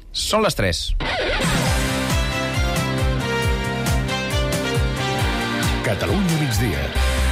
Són les 3. Catalunya migdia.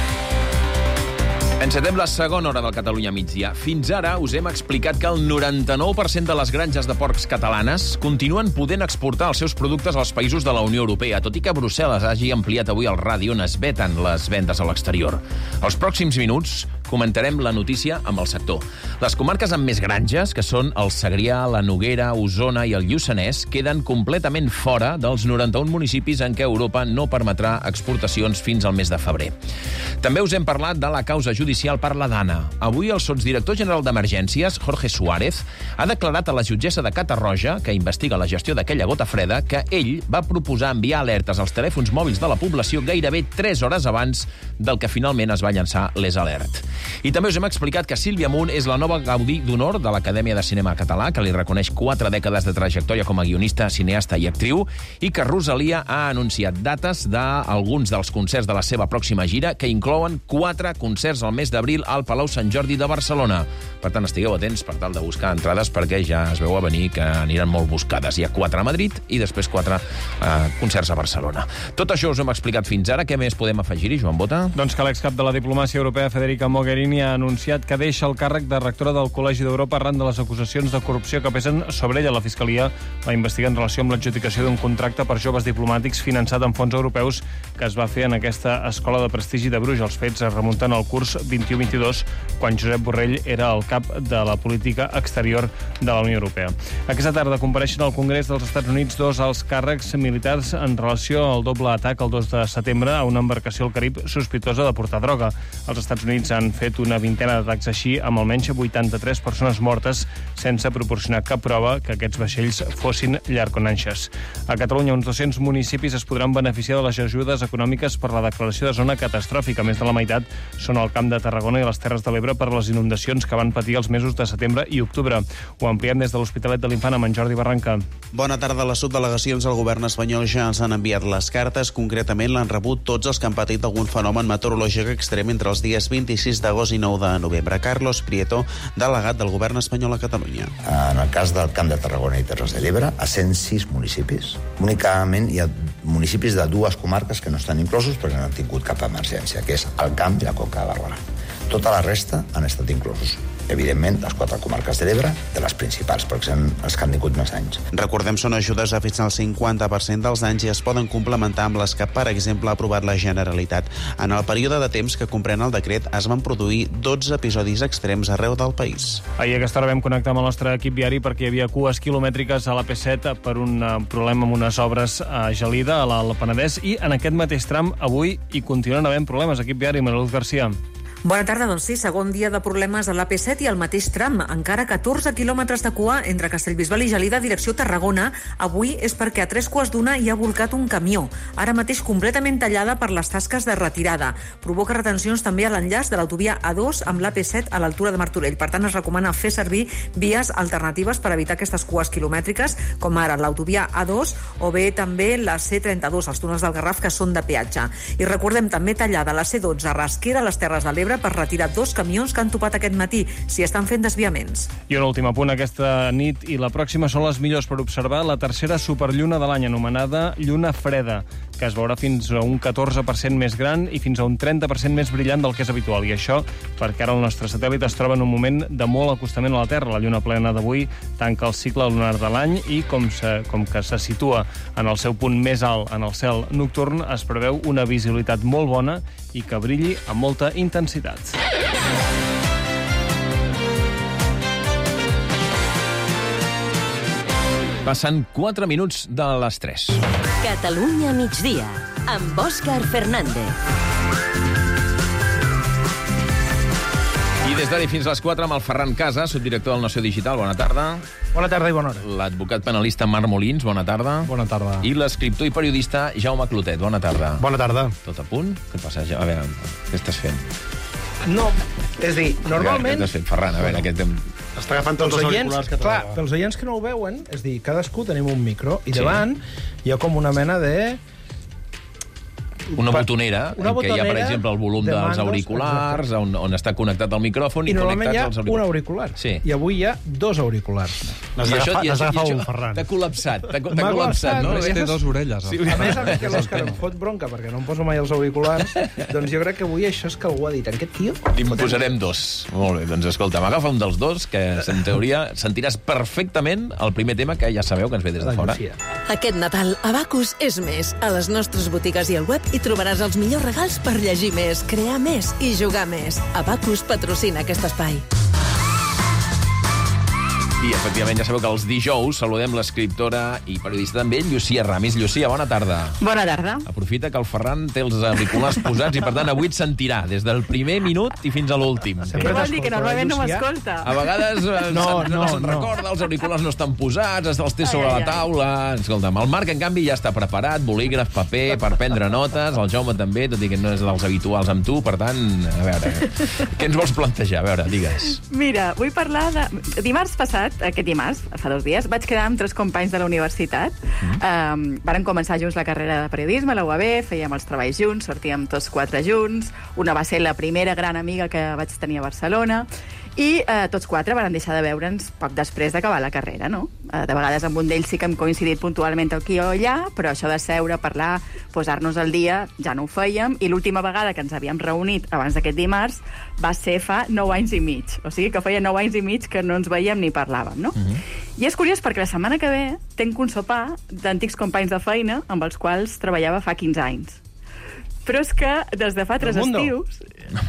Encetem la segona hora del Catalunya migdia. Fins ara us hem explicat que el 99% de les granges de porcs catalanes continuen podent exportar els seus productes als països de la Unió Europea, tot i que Brussel·les hagi ampliat avui el radi on es veten les vendes a l'exterior. Els pròxims minuts comentarem la notícia amb el sector. Les comarques amb més granges, que són el Segrià, la Noguera, Osona i el Lluçanès, queden completament fora dels 91 municipis en què Europa no permetrà exportacions fins al mes de febrer. També us hem parlat de la causa judicial per la Dana. Avui el sotsdirector general d'Emergències, Jorge Suárez, ha declarat a la jutgessa de Catarroja, que investiga la gestió d'aquella gota freda, que ell va proposar enviar alertes als telèfons mòbils de la població gairebé 3 hores abans del que finalment es va llançar l'Es Alert. I també us hem explicat que Sílvia Munt és la nova Gaudí d'Honor de l'Acadèmia de Cinema Català, que li reconeix 4 dècades de trajectòria com a guionista, cineasta i actriu, i que Rosalia ha anunciat dates d'alguns dels concerts de la seva pròxima gira, que inclouen 4 concerts al mes d'abril al Palau Sant Jordi de Barcelona. Per tant, estigueu atents per tal de buscar entrades, perquè ja es veu a venir que aniran molt buscades. Hi ha 4 a Madrid i després 4 concerts a Barcelona. Tot això us hem explicat fins ara. Què més podem afegir-hi, Joan Bota? Doncs que l'excap de la diplomàcia europea, Federica Mogherini, ha anunciat que deixa el càrrec de rectora del Col·legi d'Europa arran de les acusacions de corrupció que pesen sobre ella. La Fiscalia va investigar en relació amb l'adjudicació d'un contracte per joves diplomàtics finançat amb fons europeus que es va fer en aquesta escola de prestigi de Bruges. Els fets es remunten al curs 21-22, quan Josep Borrell era el cap de la política exterior de la Unió Europea. Aquesta tarda compareixen al Congrés dels Estats Units 2 alts càrrecs militars en relació al doble atac el 2 de setembre a una embarcació al Carib sospitosa de portar droga. Els Estats Units han fet una vintena d'atacs així, amb almenys 83 persones mortes, sense proporcionar cap prova que aquests vaixells fossin llarconanxes. A Catalunya, uns 200 municipis es podran beneficiar de les ajudes econòmiques per la declaració de zona catastròfica. Més de la meitat són al Camp de Tarragona i les Terres de l'Ebre per les inundacions que van patir els mesos de setembre i octubre. Ho ampliem des de l'Hospitalet de l'Infant amb en Jordi Barranca. Bona tarda. Les subdelegacions del govern espanyol ja els han enviat les cartes. Concretament l'han rebut tots els que han patit algun fenomen meteorològic extrem entre els dies 26 d'agost i 9 de novembre. Carlos Prieto, delegat del govern espanyol a Catalunya. En el cas del Camp de Tarragona i Terres de l'Ebre, a 106 municipis. Únicament hi ha municipis de 2 comarques que no estan inclosos perquè no han tingut cap emergència, que és el Camp i la Conca de Barberà. Tota la resta han estat inclosos. Evidentment, les 4 comarques de l'Ebre, de les principals, perquè són els que han tingut més anys. Recordem, són ajudes a fins al 50% dels danys i es poden complementar amb les que, per exemple, ha aprovat la Generalitat. En el període de temps que comprèn el decret, es van produir 12 episodis extrems arreu del país. Ahir a aquesta hora vam connectar amb el nostre equip viari perquè hi havia cues quilomètriques a l'AP7 per un problema amb unes obres a Gelida, a l'Alt Penedès, i en aquest mateix tram avui hi continuen havent problemes. Equip viari, Mariluz Garcia. Bona tarda, doncs sí, segon dia de problemes a l'AP7 i al mateix tram. Encara 14 quilòmetres de cua entre Castellbisbal i Gelida, direcció Tarragona. Avui és perquè a 3 quarts d'una hi ha volcat un camió, ara mateix completament tallada per les tasques de retirada. Provoca retencions també a l'enllaç de l'autovia A2 amb l'AP7 a l'altura de Martorell. Per tant, es recomana fer servir vies alternatives per evitar aquestes cues quilomètriques, com ara l'autovia A2 o bé també la C32, els túnels del Garraf, que són de peatge. I recordem també tallada la C12 a Rasquera, a les Terres de l'Ebre, per retirar 2 camions que han topat aquest matí. S'hi estan fent desviaments. I un últim apunt. Aquesta nit i la pròxima són les millors per observar la tercera superlluna de l'any, anomenada Lluna Freda, que es veurà fins a un 14% més gran i fins a un 30% més brillant del que és habitual. I això perquè ara el nostre satèl·lit es troba en un moment de molt acostament a la Terra. La lluna plena d'avui tanca el cicle lunar de l'any i, com que se situa en el seu punt més alt en el cel nocturn, es preveu una visibilitat molt bona i que brilli amb molta intensitat. Passen 4 minuts de les 3. Catalunya migdia, amb Òscar Fernández. I des d'ara fins a les 4 amb el Ferran Casas, subdirector del Nació Digital. Bona tarda. Bona tarda i bona hora. L'advocat penalista Marc Molins. Bona tarda. Bona tarda. I l'escriptor i periodista Jaume Clotet. Bona tarda. Bona tarda. Tot a punt? Què passa? A veure, què estàs fent? No, és a dir, normalment... Què estàs fent, Ferran? A veure, aquest... Està agafant tots els auriculars que clar, pels oients que no ho veuen, és a dir, cadascú tenim un micro i davant hi ha com una mena de... Una botonera, en què hi ha, per exemple, el volum dels auriculars, on està connectat el micròfon i connectats els auriculars. I normalment hi ha un auricular. Sí. I avui hi ha 2 auriculars. N'has agafat un, Ferran. T'ha col·lapsat, no? Té 2 orelles. A més, que l'Òscar em fot bronca perquè no em poso mai els auriculars, doncs jo crec que avui això és que algú ha dit, aquest tio... Li'n posarem 2. Molt bé, doncs escolta, m'agafa un dels 2, que en teoria sentiràs perfectament el primer tema que ja sabeu que ens ve des de fora. Aquest Nadal, Abacus és més. A les nostres botigues i al web hi trobaràs els millors regals per llegir més, crear més i jugar més. Abacus patrocina aquest espai. I, efectivament, ja sabeu que els dijous saludem l'escriptora i periodista també, Llucia Ramis. Llucia, bona tarda. Bona tarda. Aprofita que el Ferran té els auriculars posats i, per tant, avui et sentirà des del primer minut i fins a l'últim. Què vol dir? Que normalment no m'escolta. A vegades no se'n recorda, els auriculars no estan posats, els té sobre la taula... Escolta'm, el Marc, en canvi, ja està preparat, bolígraf, paper, per prendre notes, el Jaume també, tot i que no és dels habituals amb tu, per tant, a veure, què ens vols plantejar? A veure, digues. Mira, vull parlar de... Dimarts passat, aquest dimarts, fa 2 dies, vaig quedar amb 3 companys de la universitat. Varen començar junts la carrera de periodisme a la UAB, fèiem els treballs junts, sortíem tots 4 junts. Una va ser la primera gran amiga que vaig tenir a Barcelona. I tots 4 van deixar de veure'ns poc després d'acabar la carrera, no? De vegades amb un d'ells sí que hem coincidit puntualment aquí o allà, però això de seure, parlar, posar-nos al dia, ja no ho fèiem, i l'última vegada que ens havíem reunit abans d'aquest dimarts va ser fa 9 anys i mig. O sigui que feia 9 anys i mig que no ens veiem ni parlàvem, no? I és curiós perquè la setmana que ve tinc un sopar d'antics companys de feina amb els quals treballava fa 15 anys. Però és que des de fa 3 estius...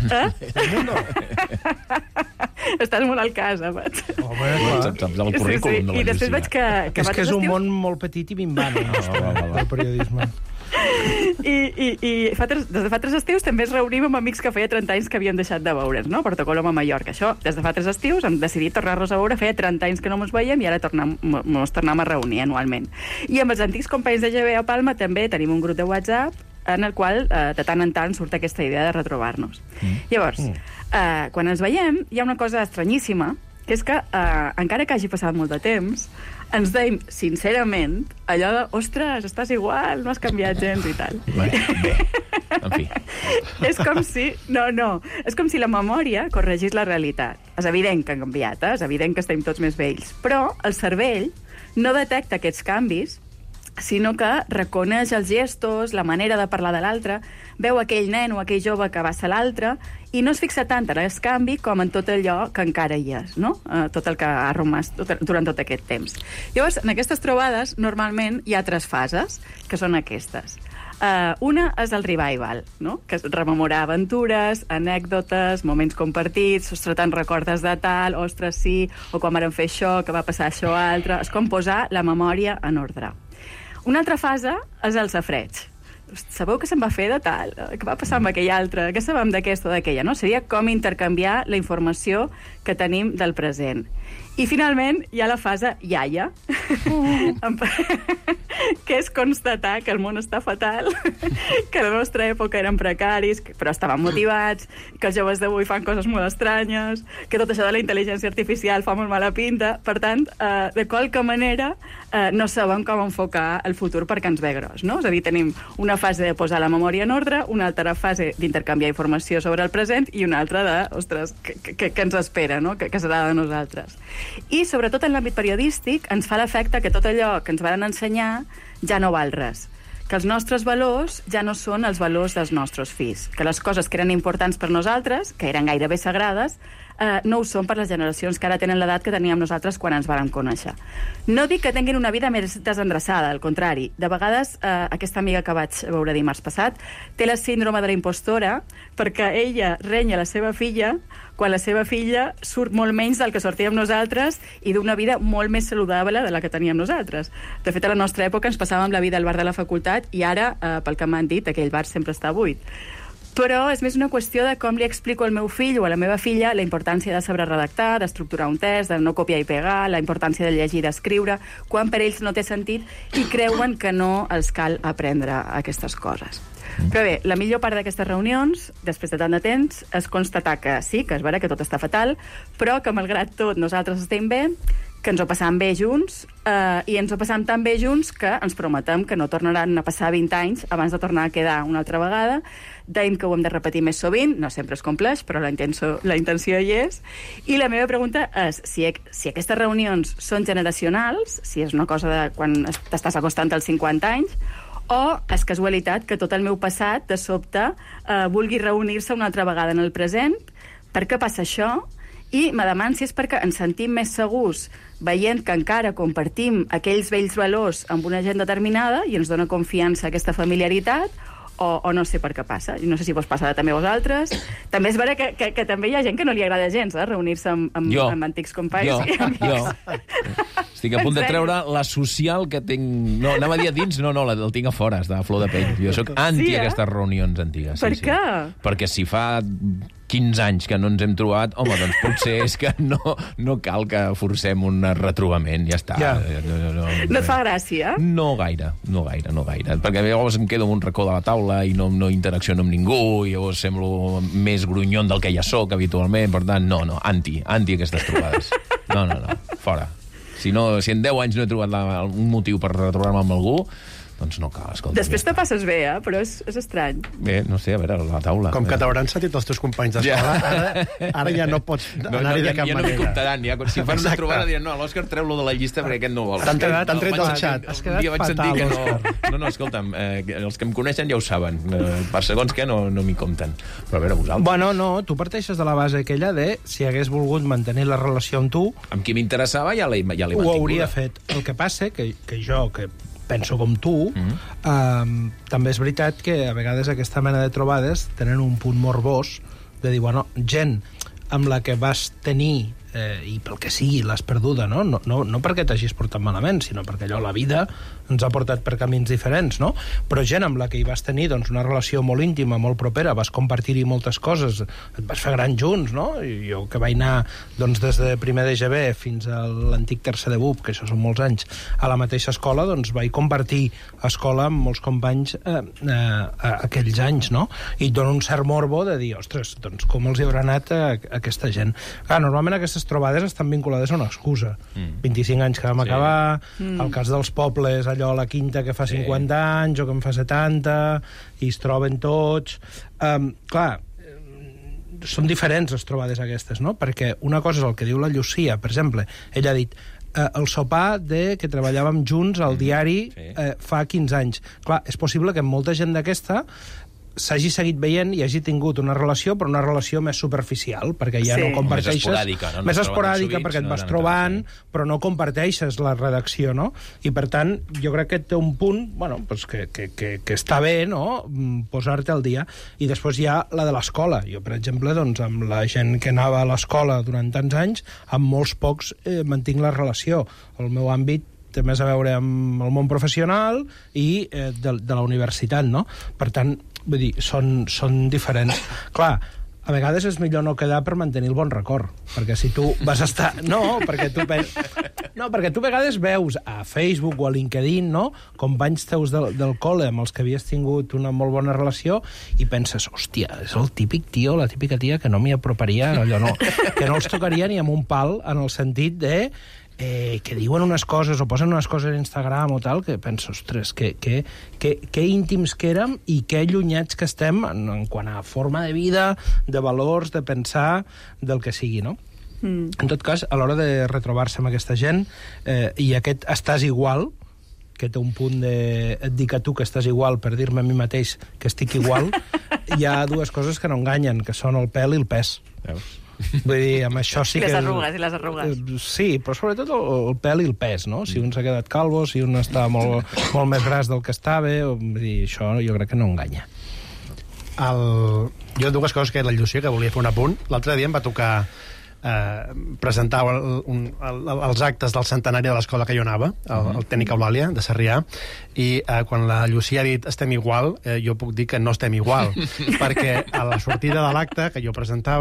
Estàs molt al cas, Amat. Saps el currículum de la I després veig que és que és un món molt petit i minvant, el periodisme. I des de fa 3 estius també es reunim amb amics que feia 30 anys que havien deixat de veure's, no? Per Colom a Mallorca. Això, des de fa 3 estius hem decidit tornar-nos a veure, feia 30 anys que no ens veiem i ara ens tornem a reunir anualment. I amb els antics companys de GB a Palma també tenim un grup de WhatsApp en el qual de tant en tant surt aquesta idea de retrobar-nos. Llavors, quan ens veiem, hi ha una cosa estranyíssima, que és que, encara que hagi passat molt de temps, ens deim, sincerament, allò de, ostres, estàs igual, no has canviat gens i tal. Bé, en fi. És com si... No. És com si la memòria corregís la realitat. És evident que han canviat, és evident que estem tots més vells, però el cervell no detecta aquests canvis, sinó que reconeix els gestos, la manera de parlar de l'altre, veu aquell nen o aquell jove que va ser l'altre i no es fixa tant en el canvi com en tot allò que encara hi és, no? Tot el que ha romàs durant tot aquest temps. Llavors, en aquestes trobades, normalment hi ha 3 fases, que són aquestes. Una és el revival, no? Que és rememorar aventures, anècdotes, moments compartits, ostres, te'n recordes de tal, ostres, sí, o quan vam fer això, que va passar això altre... És com posar la memòria en ordre. Una altra fase és el safreig. Sabeu que se'n va fer de tal? Què va passar amb aquell altre? Què sabem d'aquesta o d'aquella? No? Seria com intercanviar la informació que tenim del present. I, finalment, hi ha la fase iaia, que és constatar que el món està fatal, que la nostra època eren precaris, però estaven motivats, que els joves d'avui fan coses molt estranyes, que tot això de la intel·ligència artificial fa molt mala pinta. Per tant, de qualque manera, no sabem com enfocar el futur perquè ens ve gros, no? És a dir, tenim una fase de posar la memòria en ordre, una altra fase d'intercanviar informació sobre el present i una altra de, ostres, que ens espera, no? Que serà de nosaltres. I, sobretot en l'àmbit periodístic, ens fa l'efecte que tot allò que ens van ensenyar ja no val res. Que els nostres valors ja no són els valors dels nostres fills. Que les coses que eren importants per nosaltres, que eren gairebé sagrades, no ho són per les generacions que ara tenen l'edat que teníem nosaltres quan ens vàrem conèixer. No dic que tinguin una vida més desendreçada, al contrari. De vegades, aquesta amiga que vaig veure dimarts passat té la síndrome de la impostora perquè ella renya la seva filla quan la seva filla surt molt menys del que sortíem nosaltres i d'una vida molt més saludable de la que teníem nosaltres. De fet, a la nostra època ens passàvem la vida al bar de la facultat i ara, pel que m'han dit, aquell bar sempre està buit. Però és més una qüestió de com li explico al meu fill o a la meva filla la importància de saber redactar, d'estructurar un text, de no copiar i pegar, la importància de llegir i d'escriure, quan per ells no té sentit i creuen que no els cal aprendre aquestes coses. Però bé, la millor part d'aquestes reunions, després de tant de temps, és constatar que sí, que és vera que tot està fatal, però que malgrat tot nosaltres estem bé, que ens ho passàvem bé junts, i ens ho passàvem tan bé junts que ens prometem que no tornaran a passar 20 anys abans de tornar a quedar una altra vegada. Deim que ho hem de repetir més sovint, no sempre es compleix, però la intenció hi és. I la meva pregunta és si aquestes reunions són generacionals, si és una cosa de quan t'estàs acostant als 50 anys, o és casualitat que tot el meu passat, de sobte, vulgui reunir-se una altra vegada en el present. Per què passa això? I me deman si és perquè ens sentim més segurs veient que encara compartim aquells vells valors amb una gent determinada i ens dona confiança aquesta familiaritat, o no sé per què passa. No sé si vos passa també a vosaltres. També és vera que també hi ha gent que no li agrada gens reunir-se amb antics companys. Jo. Estic a punt de treure la social que tinc... No, anava a dir a dins, no, el tinc a fora, està a flor de pell. Jo soc anti aquestes reunions antigues. Per què? Perquè si fa 15 anys que no ens hem trobat, home, doncs potser és que no cal que forcem un retrobament, ja està. No et fa gràcia? No gaire. Perquè llavors em quedo en un racó de la taula i no interacciono amb ningú, i llavors semblo més grunyon del que ja soc habitualment, per tant, anti aquestes trobades. No, fora. Si en 10 anys no he trobat un motiu per retrobar-me amb algú, doncs no cal, escolta. Després te passes bé, però és estrany. Bé, no sé, a veure, la taula. Com que t'hauran sentit els teus companys d'escola, ara ja no pots anar-hi de cap manera. Ja no m'hi comptaran, si fan una trobada diran, no, l'Òscar treu-lo de la llista perquè aquest no vol. T'han tret del xat. Un dia vaig sentir que no. No, escolta'm, els que em coneixen ja ho saben. Per segons què no m'hi compten. Però a veure, vosaltres. Bueno, no, tu parteixes de la base aquella de si hagués volgut mantenir la relació amb tu... Amb qui m'interessava ja l'he mantinguda. Ho hauria fet. El que passa que jo, que penso com tu, també és veritat que a vegades aquesta mena de trobades tenen un punt morbós de dir, bueno, gent amb la que vas tenir i pel que sigui l'has perduda, no perquè t'hagis portat malament, sinó perquè allò la vida ens ha portat per camins diferents, no? Però gent amb la que hi vas tenir doncs, una relació molt íntima, molt propera, vas compartir-hi moltes coses, et vas fer gran junts, no? I jo que vaig anar doncs, des de primer de GB fins a l'antic tercer de BUP, que això són molts anys, a la mateixa escola, doncs vaig compartir escola amb molts companys aquells anys, no? I et dona un cert morbo de dir, ostres, doncs com els hi haurà anat a aquesta gent? Clar, normalment aquestes trobades estan vinculades a una excusa. 25 anys que vam acabar, el cas dels pobles, allò a la quinta que fa 50 anys o que en fa 70, i es troben tots. Clar, són diferents les trobades aquestes, no? Perquè una cosa és el que diu la Llucia, per exemple, ella ha dit el sopar que treballàvem junts al diari fa 15 anys. Clar, és possible que molta gent d'aquesta s'hagi seguit veient i hagi tingut una relació, però una relació més superficial, perquè ja no comparteixes... Més esporàdica, perquè et vas trobant, però no comparteixes la redacció, no? I, per tant, jo crec que té un punt, bueno, pues que està bé, no?, posar-te al dia. I després hi ha la de l'escola. Jo, per exemple, doncs, amb la gent que anava a l'escola durant tants anys, amb molts pocs mantinc la relació. El meu àmbit té més a veure amb el món professional i de la universitat, no? Per tant, vull dir, són diferents. Clar, a vegades és millor no quedar per mantenir el bon record, perquè si tu vas estar... perquè tu a vegades veus a Facebook o a LinkedIn, no?, companys teus del col·le amb els que havies tingut una molt bona relació i penses, hòstia, és el típic tio, la típica tia que no m'hi aproparia, que no els tocaria ni amb un pal, en el sentit de... que diuen unes coses o posen unes coses a Instagram o tal, que penso, ostres, que íntims que érem i que allunyats que estem en quant a forma de vida, de valors, de pensar, del que sigui, no? En tot cas, a l'hora de retrobar-se amb aquesta gent i aquest estàs igual, que té un punt de... et dic a tu que estàs igual per dir-me a mi mateix que estic igual, hi ha dues coses que no enganyen, que són el pèl i el pes. Veus? Vull dir, amb això sí que... Les arrugues. Sí, però sobretot el pèl i el pes, no? Si un s'ha quedat calvo, si un està molt més gras del que estava, vull dir, això jo crec que no enganya. Jo dues coses que la Llucia, que volia fer un apunt. L'altre dia em va tocar presentar els actes del centenari de l'escola que jo anava, el Tècnic Eulàlia, de Sarrià, i quan la Llucia ha dit estem igual, jo puc dir que no estem igual, perquè a la sortida de l'acte que jo presentava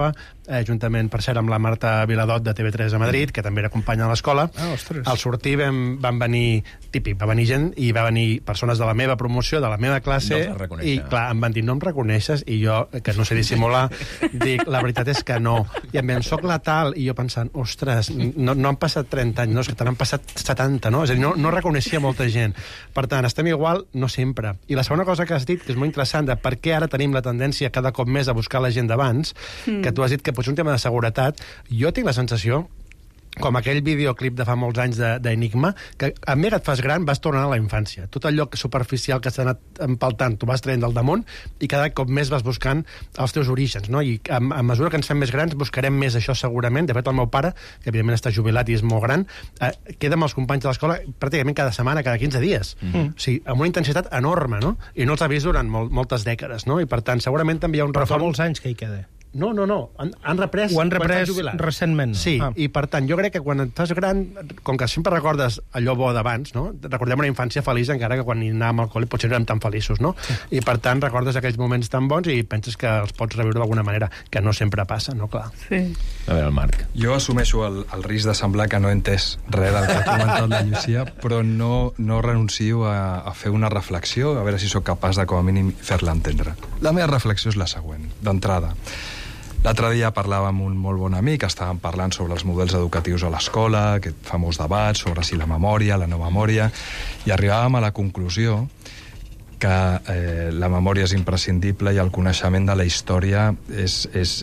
juntament, per cert, amb la Marta Viladot de TV3 a Madrid, que també era companya de l'escola. Al sortir van venir, típic, va venir gent i va venir persones de la meva promoció, de la meva classe, i clar, em van dir, no em reconeixes, i jo, que no sé dissimular, dic, la veritat és que no. I em ven, soc la tal, i jo pensant, ostres, no han passat 30 anys, no, és que te n'han passat 70, no? És a dir, no reconeixia molta gent. Per tant, estem igual, no sempre. I la segona cosa que has dit, que és molt interessant, de per què ara tenim la tendència cada cop més a buscar la gent d'abans, que tu has dit que potser un tema de seguretat, jo tinc la sensació, com aquell videoclip de fa molts anys d'Enigma, que a més et fas gran, vas tornant a la infància. Tot allò superficial que s'ha anat empaltant, tu vas traient del damunt i cada cop més vas buscant els teus orígens, no? I a mesura que ens fem més grans buscarem més això segurament. De fet, el meu pare, que evidentment està jubilat i és molt gran, queda amb els companys de l'escola pràcticament cada setmana, cada 15 dies. O sigui, amb una intensitat enorme, no? I no els ha vist durant moltes dècades, no? I per tant, segurament també hi ha un retorn... Però fa molts anys que hi queda. No. Han reprès... Ho han reprès recentment. Sí, i per tant, jo crec que quan et fas gran, com que sempre recordes allò bo d'abans, no? Recordem una infància feliç, encara que quan hi anàvem al col·le potser no érem tan feliços, no? Sí. I per tant, recordes aquells moments tan bons i penses que els pots reviure d'alguna manera, que no sempre passa, no? Clar. Sí. A veure, el Marc. Jo assumeixo el risc de semblar que no he entès res del que ha comentat la Llucia, però no renuncio a fer una reflexió, a veure si sóc capaç de, com a mínim, fer-la entendre. La meva reflexió és la següent, d'entrada. L'altre dia parlava amb un molt bon amic, estàvem parlant sobre els models educatius a l'escola, aquest famós debat sobre si la memòria, la no memòria, i arribàvem a la conclusió que la memòria és imprescindible i el coneixement de la història és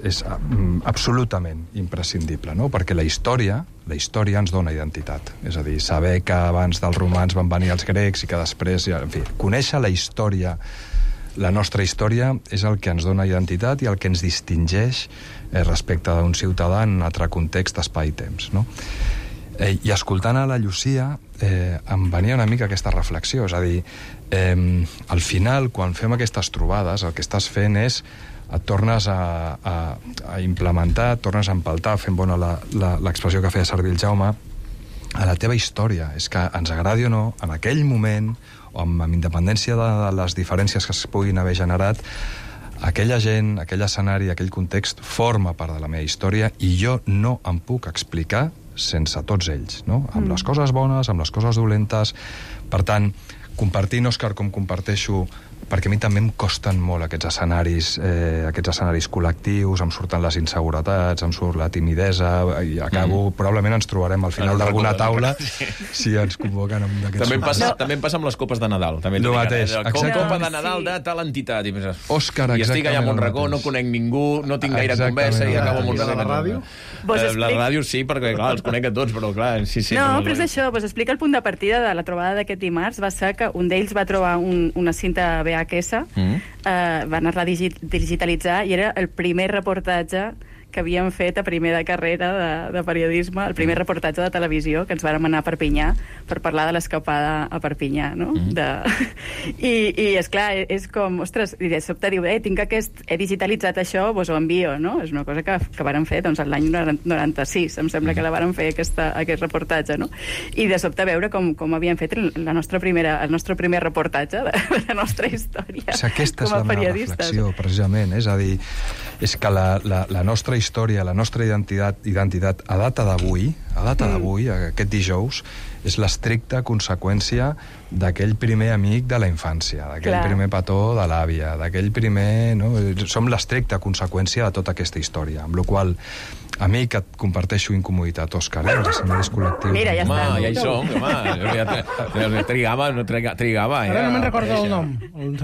absolutament imprescindible, no? Perquè la història ens dona identitat. És a dir, saber que abans dels romans van venir els grecs i que després... En fi, conèixer la història, la nostra història, és el que ens dona identitat i el que ens distingeix respecte d'un ciutadà en un altre context, espai i temps, no? I escoltant a la Llucia em venia una mica aquesta reflexió, és a dir, al final, quan fem aquestes trobades, el que estàs fent és et tornes a implementar, et tornes a empaltar, fent bona l'expressió que feia servir el Jaume, a la teva història. És que ens agradi o no, en aquell moment, o amb independència de les diferències que es puguin haver generat, aquella gent, aquell escenari, aquell context forma part de la meva història i jo no em puc explicar sense tots ells, no? Amb les coses bones, amb les coses dolentes. Per tant, compartint, Òscar, com comparteixo, perquè a mi també em costen molt aquests escenaris col·lectius, em surten les inseguretats, em surt la timidesa, i acabo, probablement ens trobarem al final d'alguna taula si ens convoquen amb d'aquests... També em passa amb les copes de Nadal. El mateix, copa de Nadal de tal entitat. Òscar, i estic allà amb un racó, no conec ningú, no tinc gaire conversa i acabo amb un racó. La ràdio? La ràdio sí, perquè clar, els conec a tots, però clar... No, però és això, vos explica el punt de partida de la trobada d'aquest dimarts. Va ser que un d'ells va trobar una cinta VHS, va anar-la a digitalitzar i era el primer reportatge que havíem fet a primer de carrera de periodisme, el primer reportatge de televisió, que ens vàrem anar a Perpinyà per parlar de l'escapada a Perpinyà, no? I esclar, és com, ostres, i de sobte diu, he digitalitzat això, vos ho envio, no? És una cosa que vàrem fer, doncs, l'any 96, em sembla que la vàrem fer aquest reportatge, no? I de sobte veure com havíem fet el nostre primer reportatge de la nostra història. Aquesta és la meva reflexió, precisament, és a dir, és que la nostra història, la nostra identitat a data d'avui, aquest dijous, és l'estricta conseqüència d'aquell primer amic de la infància, d'aquell primer petó de l'àvia, d'aquell primer... No? Som l'estricta conseqüència de tota aquesta història, amb la qual a mi que et comparteixo incomoditat, Òscar, els escenaris col·lectius... Mira, ja està. Ja hi som, home. Trigava. Ara no me'n recordo el nom.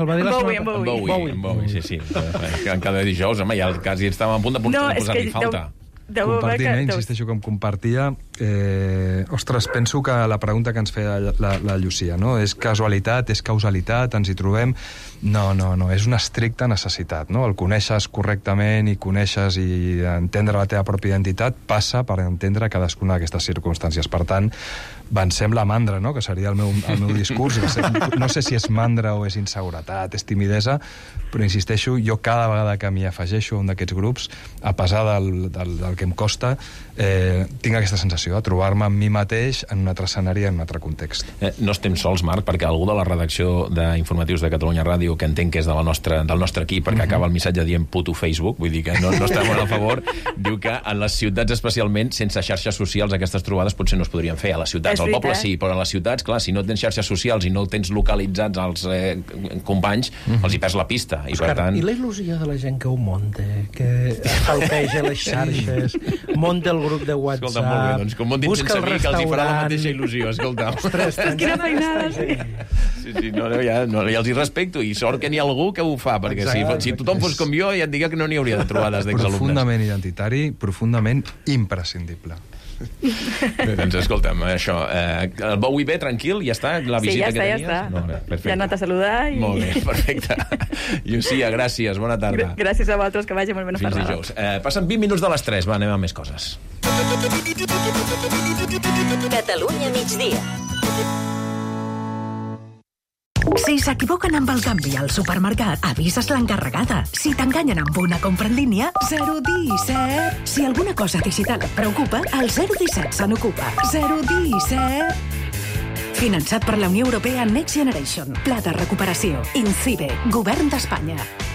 En Bowie, sí. Cada dijous, home, ja quasi estàvem a punt de posar-li falta. Compartint, insisteixo que em compartia. Ostres, penso que la pregunta que ens feia la Llucia, no? És casualitat, és causalitat, ens hi trobem? No, és una estricta necessitat, no? El coneixes correctament i coneixes i entendre la teva pròpia identitat passa per entendre cadascuna d'aquestes circumstàncies. Per tant, vencem la mandra, no? Que seria el meu discurs. No sé si és mandra o és inseguretat, és timidesa, però insisteixo, jo cada vegada que m'hi afegeixo a un d'aquests grups, a pesar del que em costa, tinc aquesta sensació de trobar-me amb mi mateix en un altre escenari, en un altre context. No estem sols, Marc, perquè algú de la redacció d'informatius de Catalunya Ràdio, que entenc que és del nostre equip, perquè acaba el missatge dient puto Facebook, vull dir que no estem molt a favor, diu que en les ciutats especialment, sense xarxes socials, aquestes trobades potser no es podrien fer. A les ciutats, al poble sí, però a les ciutats, clar, si no tens xarxes socials i no tens localitzats els companys, els hi perds la pista. I, per tant... I la il·lusió de la gent que ho munta, que falteja les xarxes, munta el grup de WhatsApp... Escolta, molt bé, doncs com muntin sense mi, que els hi farà la mateixa il·lusió, escolta. Ostres, quina feinada, sí. Sí, ja els hi respecto, i sort que n'hi ha algú que ho fa, perquè si tothom fos com jo, ja et dic que no n'hi hauria de trobades d'exalumnes. Profundament identitari, profundament imprescindible. Bé, doncs escolta'm, això, el Bowie bé, tranquil, ja està, la visita que tenies? Ja està. No, perfecte. Ja he anat a saludar i... Molt bé, perfecte. Llucia, gràcies, bona tarda. Gràcies a vosaltres, que vagi molt ben Fins dijous. Passen 20 minuts de les 3, va, anem a més coses. Catalunya migdia. Si s'equivoquen amb el canvi al supermercat, avises l'encarregada. Si t'enganyen amb una compra en línia, 017. Si alguna cosa digital et preocupa, el 017 se n'ocupa. 017. Finançat per la Unió Europea Next Generation. Pla de recuperació. INCIBE. Govern d'Espanya.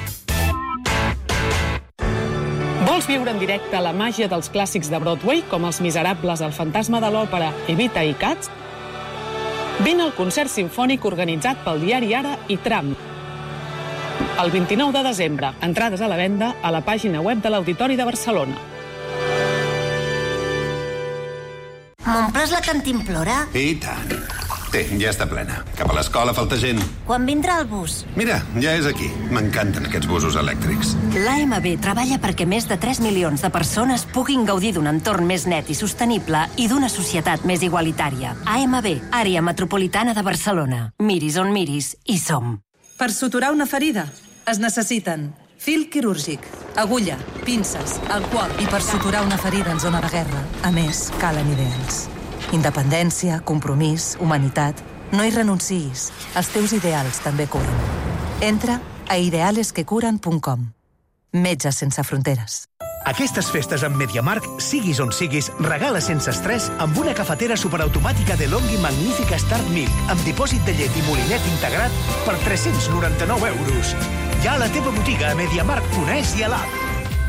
Vols viure en directe la màgia dels clàssics de Broadway, com Els Miserables, El fantasma de l'òpera, Evita i Cats? Vine al concert simfònic organitzat pel diari Ara i Tram. El 29 de desembre, entrades a la venda a la pàgina web de l'Auditori de Barcelona. M'omples la cantimplora? I tant. Té, ja està plena. Cap a l'escola falta gent. Quan vindrà el bus? Mira, ja és aquí. M'encanten aquests busos elèctrics. L'AMB treballa perquè més de 3 milions de persones puguin gaudir d'un entorn més net i sostenible i d'una societat més igualitària. AMB, Àrea Metropolitana de Barcelona. Miris on miris, hi som. Per suturar una ferida es necessiten fil quirúrgic, agulla, pinces, alcohol. I per suturar una ferida en zona de guerra, a més, calen ideals. Independència, compromís, humanitat. No hi renunciïs. Els teus ideals també curen. Entra a idealesquecuren.com. Metges sense fronteres. Aquestes festes amb MediaMarkt, siguis on siguis, regala sense estrès amb una cafetera superautomàtica de Longhi Magnífica Start Milk amb dipòsit de llet i molinet integrat per 399 €. Ja a la teva botiga a MediaMarkt.es i a l'app.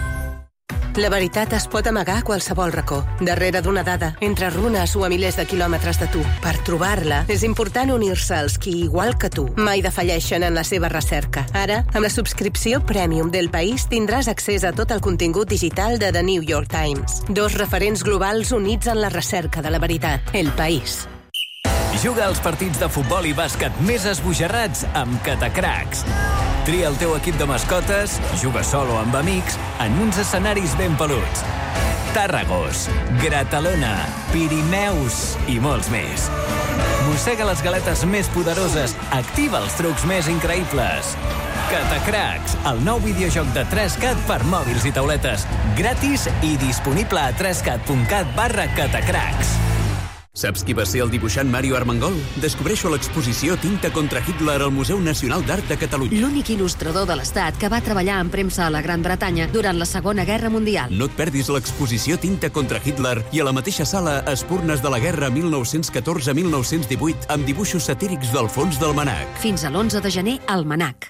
La veritat es pot amagar a qualsevol racó, darrere d'una dada, entre runes o a milers de quilòmetres de tu. Per trobar-la, és important unir-se als qui, igual que tu, mai defalleixen en la seva recerca. Ara, amb la subscripció Premium del País, tindràs accés a tot el contingut digital de The New York Times. 2 referents globals units en la recerca de la veritat. El País. Juga als partits de futbol i bàsquet més esbojarrats amb Catacracs. Tria el teu equip de mascotes, juga sol o amb amics, en uns escenaris ben peluts. Tàrragos, Gratalona, Pirineus i molts més. Mossega les galetes més poderoses, activa els trucs més increïbles. Catacracs, el nou videojoc de 3CAT per mòbils i tauletes. Gratis i disponible a 3CAT.cat/Catacracs. Saps qui va ser el dibuixant Mario Armengol? Descobreixo l'exposició Tinta contra Hitler al Museu Nacional d'Art de Catalunya. L'únic il·lustrador de l'Estat que va treballar en premsa a la Gran Bretanya durant la Segona Guerra Mundial. No et perdis l'exposició Tinta contra Hitler i a la mateixa sala Espurnes de la Guerra 1914-1918 amb dibuixos satírics d'Alfons d'Almanac. Fins a l'11 de gener, Almanac.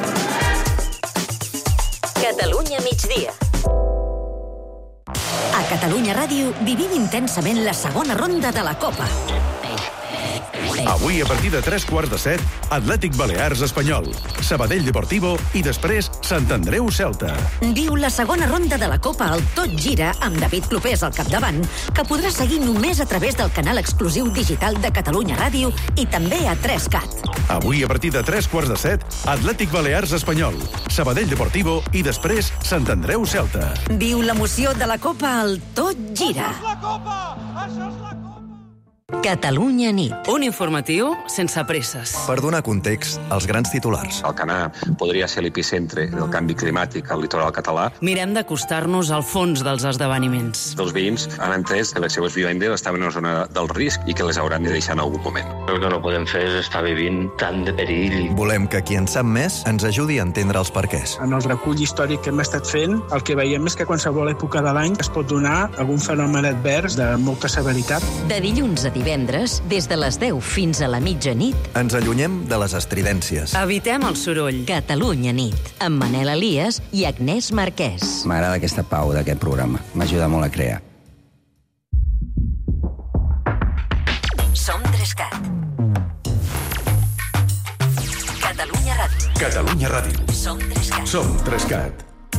Catalunya migdia. A Catalunya Ràdio vivim intensament la segona ronda de la Copa. Avui, a partir de 3:15, Atlètic Balears Espanyol, Sabadell Deportivo i després Sant Andreu Celta. Viu la segona ronda de la Copa al Tot Gira amb David Clopés al capdavant, que podràs seguir només a través del canal exclusiu digital de Catalunya Ràdio i també a 3CAT. Avui, a partir de 3:15, Atlètic Balears Espanyol, Sabadell Deportivo i després Sant Andreu Celta. Viu l'emoció de la Copa al Tot Gira. Això és la Copa! Això és la Copa! Catalunya nit. Un informatiu sense presses. Per donar context als grans titulars. Alcanar podria ser l'epicentre del canvi climàtic al litoral català. Mirem d'acostar-nos al fons dels esdeveniments. Els veïns han entès que les seues vivendes estaven en una zona del risc i que les hauran de deixar en algun moment. El que no podem fer és estar vivint tant de perill. Volem que qui en sap més ens ajudi a entendre els perquès. En el recull històric que hem estat fent, el que veiem és que qualsevol època de l'any es pot donar algun fenomen advers de molta severitat. De dilluns a divendres, des de les 10 fins a la mitjanit, ens allunyem de les estridències. Evitem el soroll. Catalunya nit, amb Manel Elias i Agnès Marquès. M'agrada aquesta pau d'aquest programa. M'ajuda molt a crear. Som 3CAT. Catalunya Ràdio. Catalunya Ràdio. Som 3CAT. Som 3CAT.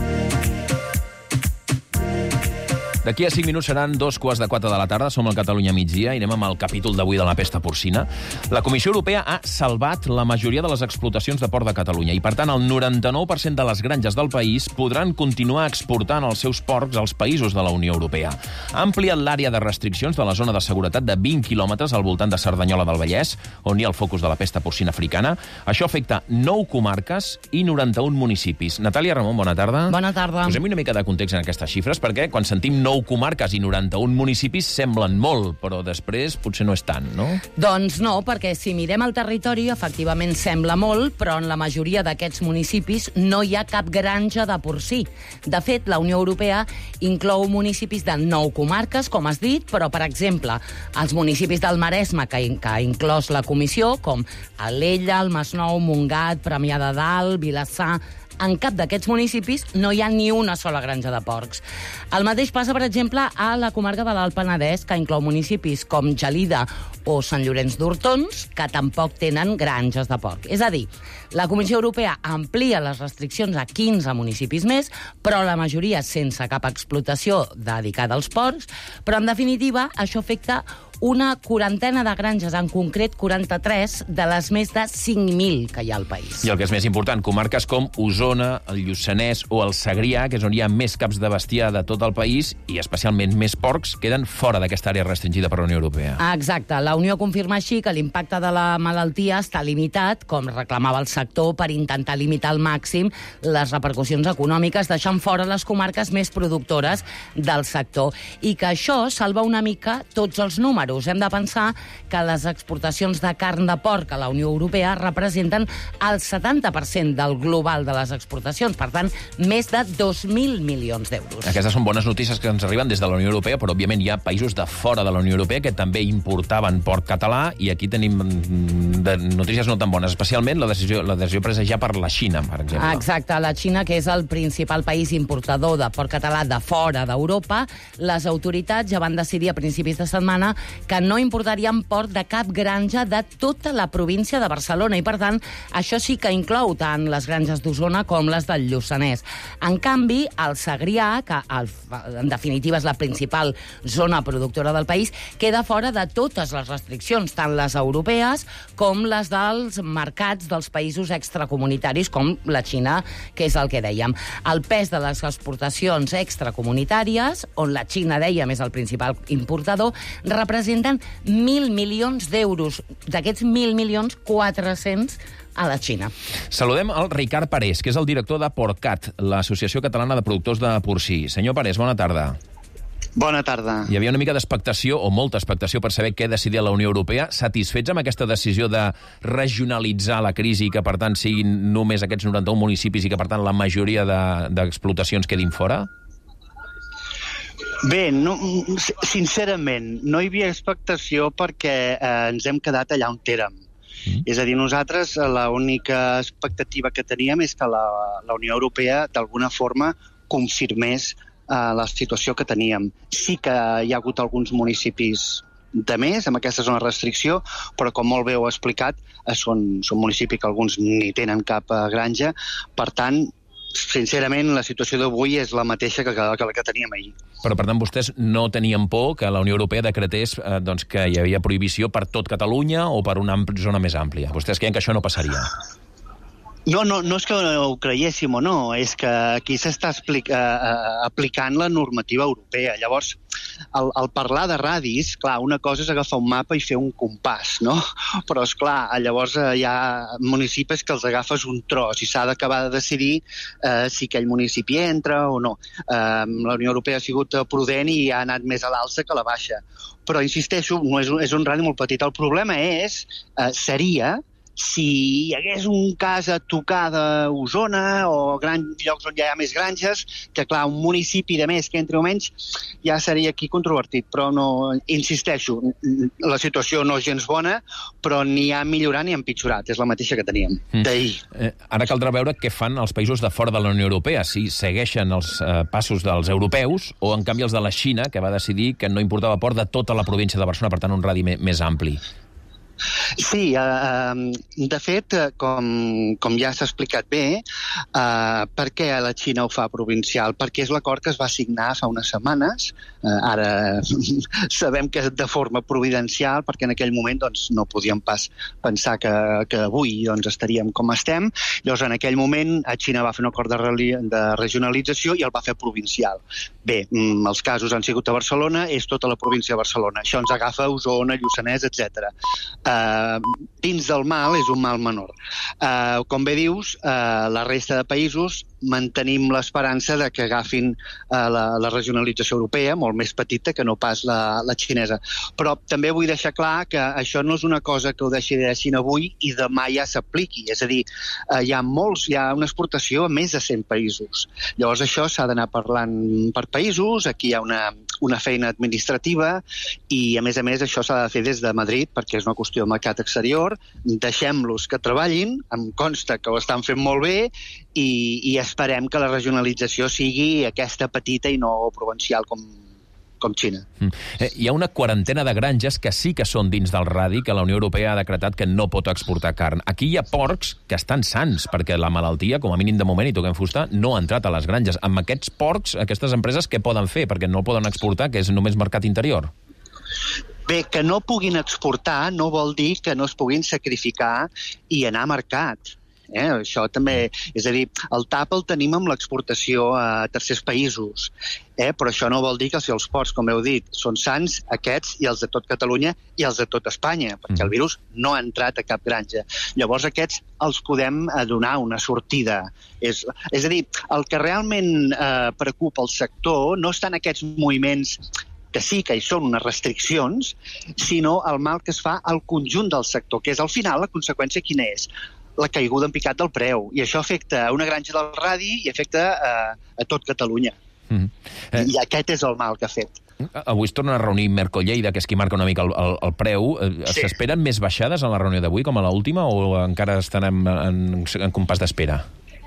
D'aquí a 5 minuts seran 3:45 de la tarda. Som al Catalunya migdia i anem amb el capítol d'avui de la pesta porcina. La Comissió Europea ha salvat la majoria de les explotacions de porc de Catalunya i, per tant, el 99% de les granges del país podran continuar exportant els seus porcs als països de la Unió Europea. Ha ampliat l'àrea de restriccions de la zona de seguretat de 20 quilòmetres al voltant de Cerdanyola del Vallès, on hi ha el focus de la pesta porcina africana. Això afecta 9 comarques i 91 municipis. Natàlia Ramon, bona tarda. Bona tarda. Posem una mica de context en aquestes xifres, perquè quan sentim 9 comarques i 91 municipis semblen molt, però després potser no és tant, no? Doncs no, perquè si mirem el territori, efectivament sembla molt, però en la majoria d'aquests municipis no hi ha cap granja de porcí. De fet, la Unió Europea inclou municipis de 9 comarques, com has dit, però, per exemple, els municipis del Maresme, que ha inclòs la Comissió, com Alella, el Masnou, Montgat, Premià de Dalt, Vilassar... En cap d'aquests municipis no hi ha ni una sola granja de porcs. El mateix passa, per exemple, a la comarca de l'Alt Penedès, que inclou municipis com Gelida o Sant Llorenç d'Hortons, que tampoc tenen granges de porc. És a dir, la Comissió Europea amplia les restriccions a 15 municipis més, però la majoria sense cap explotació dedicada als porcs, però, en definitiva, això afecta una quarantena de granges, en concret 43, de les més de 5.000 que hi ha al país. I el que és més important, comarques com Osona, el Lluçanès o el Segrià, que és on hi ha més caps de bestiar de tot el país, i especialment més porcs, queden fora d'aquesta àrea restringida per la Unió Europea. Exacte. La Unió confirma així que l'impacte de la malaltia està limitat, com reclamava el sector, per intentar limitar al màxim les repercussions econòmiques, deixant fora les comarques més productores del sector. I que això salva una mica tots els números. Hem de pensar que les exportacions de carn de porc a la Unió Europea representen el 70% del global de les exportacions, per tant, més de 2.000 milions d'euros. Aquestes són bones notícies que ens arriben des de la Unió Europea, però, òbviament, hi ha països de fora de la Unió Europea que també importaven porc català, i aquí tenim notícies no tan bones, especialment la decisió presa ja per la Xina, per exemple. Exacte, la Xina, que és el principal país importador de porc català de fora d'Europa, les autoritats ja van decidir a principis de setmana que no importarien porc de cap granja de tota la província de Barcelona, i, per tant, això sí que inclou tant les granges d'Osona com les del Lluçanès. En canvi, el Segrià, que en definitiva és la principal zona productora del país, queda fora de totes les restriccions, tant les europees com les dels mercats dels països extracomunitaris, com la Xina, que és el que dèiem. El pes de les exportacions extracomunitàries, on la Xina, dèiem, és el principal importador, representen 1.000 milions d'euros. D'aquests 1.000 milions, 400 a la Xina. Saludem el Ricard Parés, que és el director de Porcat, l'Associació Catalana de Productors de Porcí. Senyor Parés, bona tarda. Bona tarda. Hi havia una mica d'expectació, o molta expectació, per saber què decidia la Unió Europea. Satisfets amb aquesta decisió de regionalitzar la crisi i que, per tant, siguin només aquests 91 municipis i que, per tant, la majoria d'explotacions quedin fora? Bé, sincerament, no hi havia expectació perquè ens hem quedat allà on érem. És a dir, nosaltres l'única expectativa que teníem és que la Unió Europea d'alguna forma confirmés la situació que teníem. Sí que hi ha hagut alguns municipis de més amb aquesta zona de restricció, però com molt bé heu explicat, són municipis que alguns ni tenen cap granja. Per tant, sincerament, la situació d'avui és la mateixa que la que teníem ahir. Però, per tant, vostès no tenien por que la Unió Europea decretés que hi havia prohibició per tot Catalunya o per una zona més àmplia? Vostès creien que això no passaria? No és que ho creiéssim o no, és que aquí s'està aplicant la normativa europea. Llavors, al parlar de radis, clar, una cosa és agafar un mapa i fer un compàs, no? Però, esclar, llavors hi ha municipis que els agafes un tros i s'ha d'acabar de decidir si aquell municipi entra o no. La Unió Europea ha sigut prudent i ha anat més a l'alça que a la baixa. Però, insisteixo, és un radi molt petit. El problema seria si hi hagués un cas a tocar d'Osona o llocs on hi ha més granges, que clar, un municipi de més que entre o menys ja seria aquí controvertit, però no, insisteixo, la situació no és gens bona, però ni ha millorat ni ha empitjorat, és la mateixa que teníem d'ahir. Ara caldrà veure què fan els països de fora de la Unió Europea, si segueixen els passos dels europeus o en canvi els de la Xina, que va decidir que no importava port de tota la província de Barcelona, per tant un radi més ampli. Sí, de fet, com ja s'ha explicat bé, per què la Xina ho fa provincial? Perquè és l'acord que es va signar fa unes setmanes. Ara sabem que de forma providencial, perquè en aquell moment no podíem pas pensar que avui estaríem com estem. Llavors, en aquell moment, Xina va fer un acord de regionalització i el va fer provincial. Bé, els casos han sigut a Barcelona, és tota la província de Barcelona. Això ens agafa Osona, Lluçanès, etc. Dins del mal és un mal menor. Com bé dius, la resta de països mantenim l'esperança de que agafin la regionalització europea, molt més petita que no pas la xinesa. Però també vull deixar clar que això no és una cosa que ho decideixin avui i demà ja s'apliqui. És a dir, hi ha una exportació a més de 100 països. Llavors això s'ha d'anar parlant per països, aquí hi ha una feina administrativa i a més això s'ha de fer des de Madrid perquè és una qüestió de mercat exterior. Deixem-los que treballin, em consta que ho estan fent molt bé i esperem que la regionalització sigui aquesta petita i no provincial com Xina. Hi ha una quarantena de granges que sí que són dins del radi, que la Unió Europea ha decretat que no pot exportar carn. Aquí hi ha porcs que estan sans, perquè la malaltia, com a mínim de moment, i toquem fusta, no ha entrat a les granges. Amb aquests porcs, aquestes empreses, què poden fer? Perquè no poden exportar, que és només mercat interior. Bé, que no puguin exportar no vol dir que no es puguin sacrificar i anar a mercat. Això també, és a dir, el tap el tenim amb l'exportació a tercers països, però això no vol dir que si els porcs, com heu dit, són sans, aquests i els de tot Catalunya i els de tot Espanya, perquè el virus no ha entrat a cap granja. Llavors aquests els podem donar una sortida. És a dir, el que realment preocupa el sector no estan aquests moviments que sí que hi són unes restriccions, sinó el mal que es fa al conjunt del sector, que és al final la conseqüència quina és? La caiguda en picat del preu. I això afecta a una granja del radi i afecta a tot Catalunya. I aquest és el mal que ha fet. Avui es torna a reunir Mercollleida, que és qui marca una mica el preu. S'esperen més baixades en la reunió d'avui, com a l'última, o encara estarem en compàs d'espera?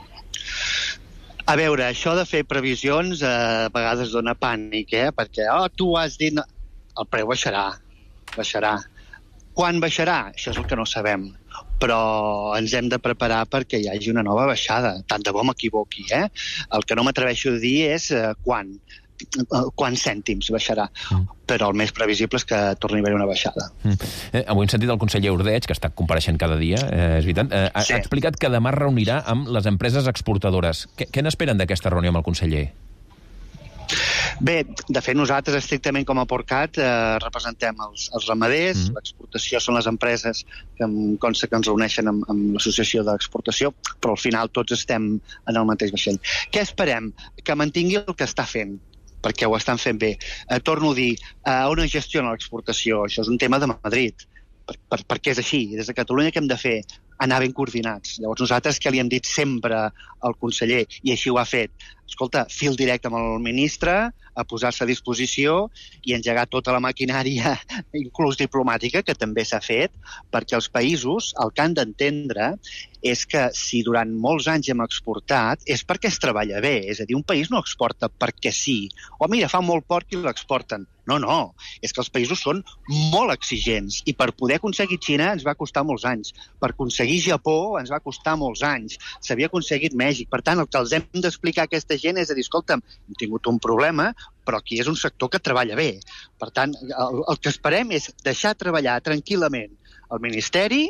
A veure, això de fer previsions a vegades dona pànic, perquè tu has dit... El preu baixarà. Quan baixarà? Això és el que no sabem. Però ens hem de preparar perquè hi hagi una nova baixada. Tant de bo m'equivoqui, El que no m'atreveixo a dir és quants cèntims baixarà. Però el més previsible és que torni a haver una baixada. Avui hem sentit el conseller Ordeig, que està compareixent cada dia, és veritat, ha explicat que demà es reunirà amb les empreses exportadores. Què n'esperen d'aquesta reunió amb el conseller? Bé, de fet, nosaltres, estrictament com a Porcat, representem els ramaders, l'exportació són les empreses que em consta que ens reuneixen amb l'associació d'exportació, però al final tots estem en el mateix vaixell. Què esperem? Que mantingui el que està fent, perquè ho estan fent bé. Torno a dir, on es gestiona l'exportació? Això és un tema de Madrid, perquè és així. Des de Catalunya què hem de fer? Anar ben coordinats. Llavors nosaltres que li hem dit sempre al conseller, i així ho ha fet, escolta, fil directe amb el ministre, a posar-se a disposició i engegar tota la maquinària, inclús diplomàtica, que també s'ha fet, perquè els països el que han d'entendre és que si durant molts anys hem exportat és perquè es treballa bé. És a dir, un país no exporta perquè sí. O mira, fa molt porc i l'exporten. No. És que els països són molt exigents i per poder aconseguir Xina ens va costar molts anys. Per aconseguir Japó ens va costar molts anys. S'havia aconseguit Mèxic. Per tant, el que els hem d'explicar a aquesta gent és a dir, escolta'm, hem tingut un problema, però aquí és un sector que treballa bé. Per tant, el que esperem és deixar treballar tranquil·lament el Ministeri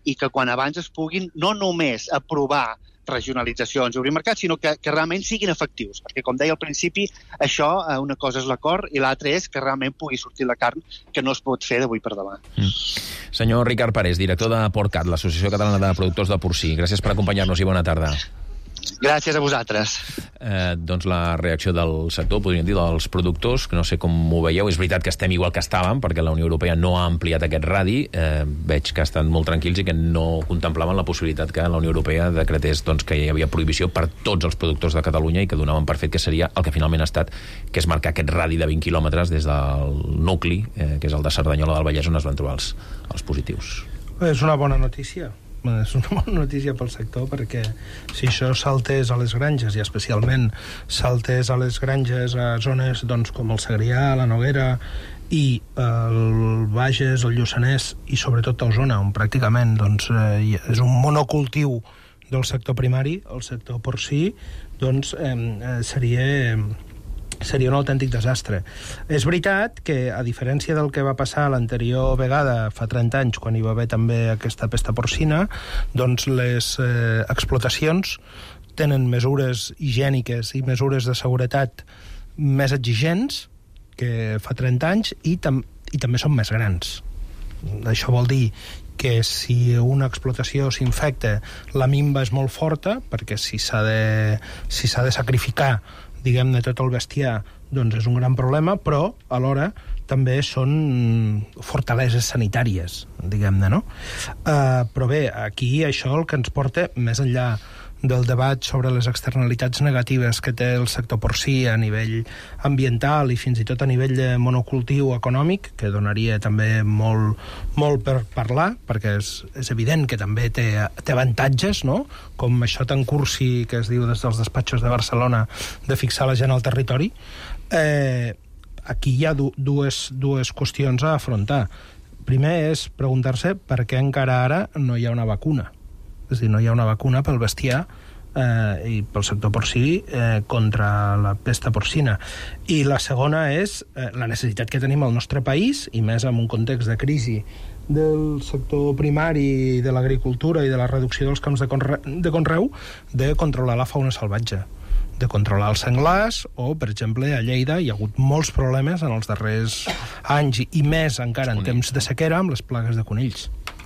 i que quan abans es puguin no només aprovar regionalitzacions, obrir mercats, sinó que realment siguin efectius. Perquè, com deia al principi, això, una cosa és l'acord i l'altra és que realment pugui sortir la carn que no es pot fer d'avui per demà. Senyor Ricard Parés, director de PortCat, l'Associació Catalana de Productors de Porcí. Gràcies per acompanyar-nos i bona tarda. Gràcies a vosaltres. Doncs la reacció del sector, podríem dir, dels productors, que no sé com ho veieu. És veritat que estem igual que estàvem, perquè la Unió Europea no ha ampliat aquest radi. Veig que estan molt tranquils i que no contemplaven la possibilitat que la Unió Europea decretés que hi havia prohibició per tots els productors de Catalunya i que donaven per fet que seria el que finalment ha estat, que és marcar aquest radi de 20 quilòmetres des del nucli, que és el de Cerdanyola del Vallès, on es van trobar els positius. És una bona notícia. És una bona notícia pel sector, perquè si això saltés a les granges, i especialment saltés a les granges a zones com el Segrià, la Noguera i el Bages, el Lluçanès i sobretot a Osona, on pràcticament és un monocultiu del sector primari, el sector porcí, seria un autèntic desastre. És veritat que, a diferència del que va passar l'anterior vegada, fa 30 anys, quan hi va haver també aquesta pesta porcina, les explotacions tenen mesures higièniques i mesures de seguretat més exigents que fa 30 anys i també són més grans. Això vol dir que si una explotació s'infecta, la minva és molt forta, perquè si s'ha de sacrificar diguem-ne, tot el bestiar, és un gran problema, però alhora també són fortaleses sanitàries, diguem-ne, no? Però bé, aquí això el que ens porta, més enllà del debat sobre les externalitats negatives que té el sector porcí a nivell ambiental i fins i tot a nivell de monocultiu econòmic, que donaria també molt per parlar, perquè és evident que també té avantatges, no? Com això tan cursi que es diu des dels despatxos de Barcelona de fixar la gent al territori. Aquí hi ha dues qüestions a afrontar. Primer és preguntar-se per què encara ara no hi ha una vacuna. És a dir, no hi ha una vacuna pel bestiar i pel sector porcí contra la pesta porcina. I la segona és la necessitat que tenim al nostre país, i més en un context de crisi del sector primari, de l'agricultura i de la reducció dels camps de conreu, de controlar la fauna salvatge, de controlar els senglars, o, per exemple, a Lleida hi ha hagut molts problemes en els darrers anys, i més encara en temps de sequera, amb les plagues de conills.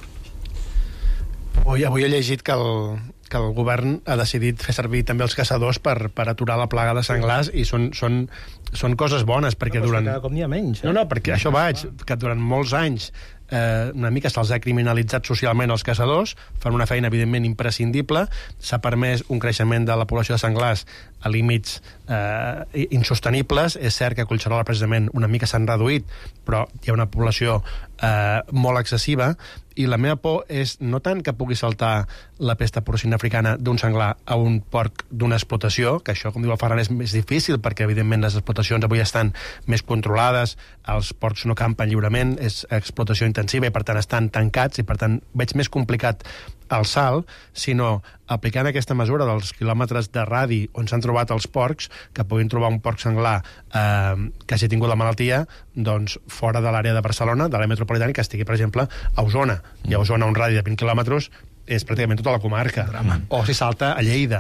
Avui he llegit que el govern ha decidit fer servir també els caçadors per aturar la plaga de senglars, i són coses bones, perquè durant... Cada cop n'hi ha menys. No, perquè això vaig, que durant molts anys una mica se'ls ha criminalitzat socialment els caçadors, fan una feina evidentment imprescindible, s'ha permès un creixement de la població de senglars a límits insostenibles. És cert que a Collserola precisament una mica s'han reduït, però hi ha una població molt excessiva, i la meva por és no tant que pugui saltar la pesta porcina africana d'un senglar a un porc d'una explotació, que això, com diu el Ferran, és més difícil, perquè evidentment les explotacions avui estan més controlades, els porcs no campen lliurement, és explotació intensiva i per tant estan tancats, i per tant veig més complicat el salt, sinó aplicant aquesta mesura dels quilòmetres de radi on s'han trobat els porcs, que puguin trobar un porc senglar que hagi tingut la malaltia fora de l'àrea de Barcelona, de l'àrea metropolitana, i que estigui, per exemple, a Osona. I a Osona un radi de 20 quilòmetres és pràcticament tota la comarca. O si salta a Lleida.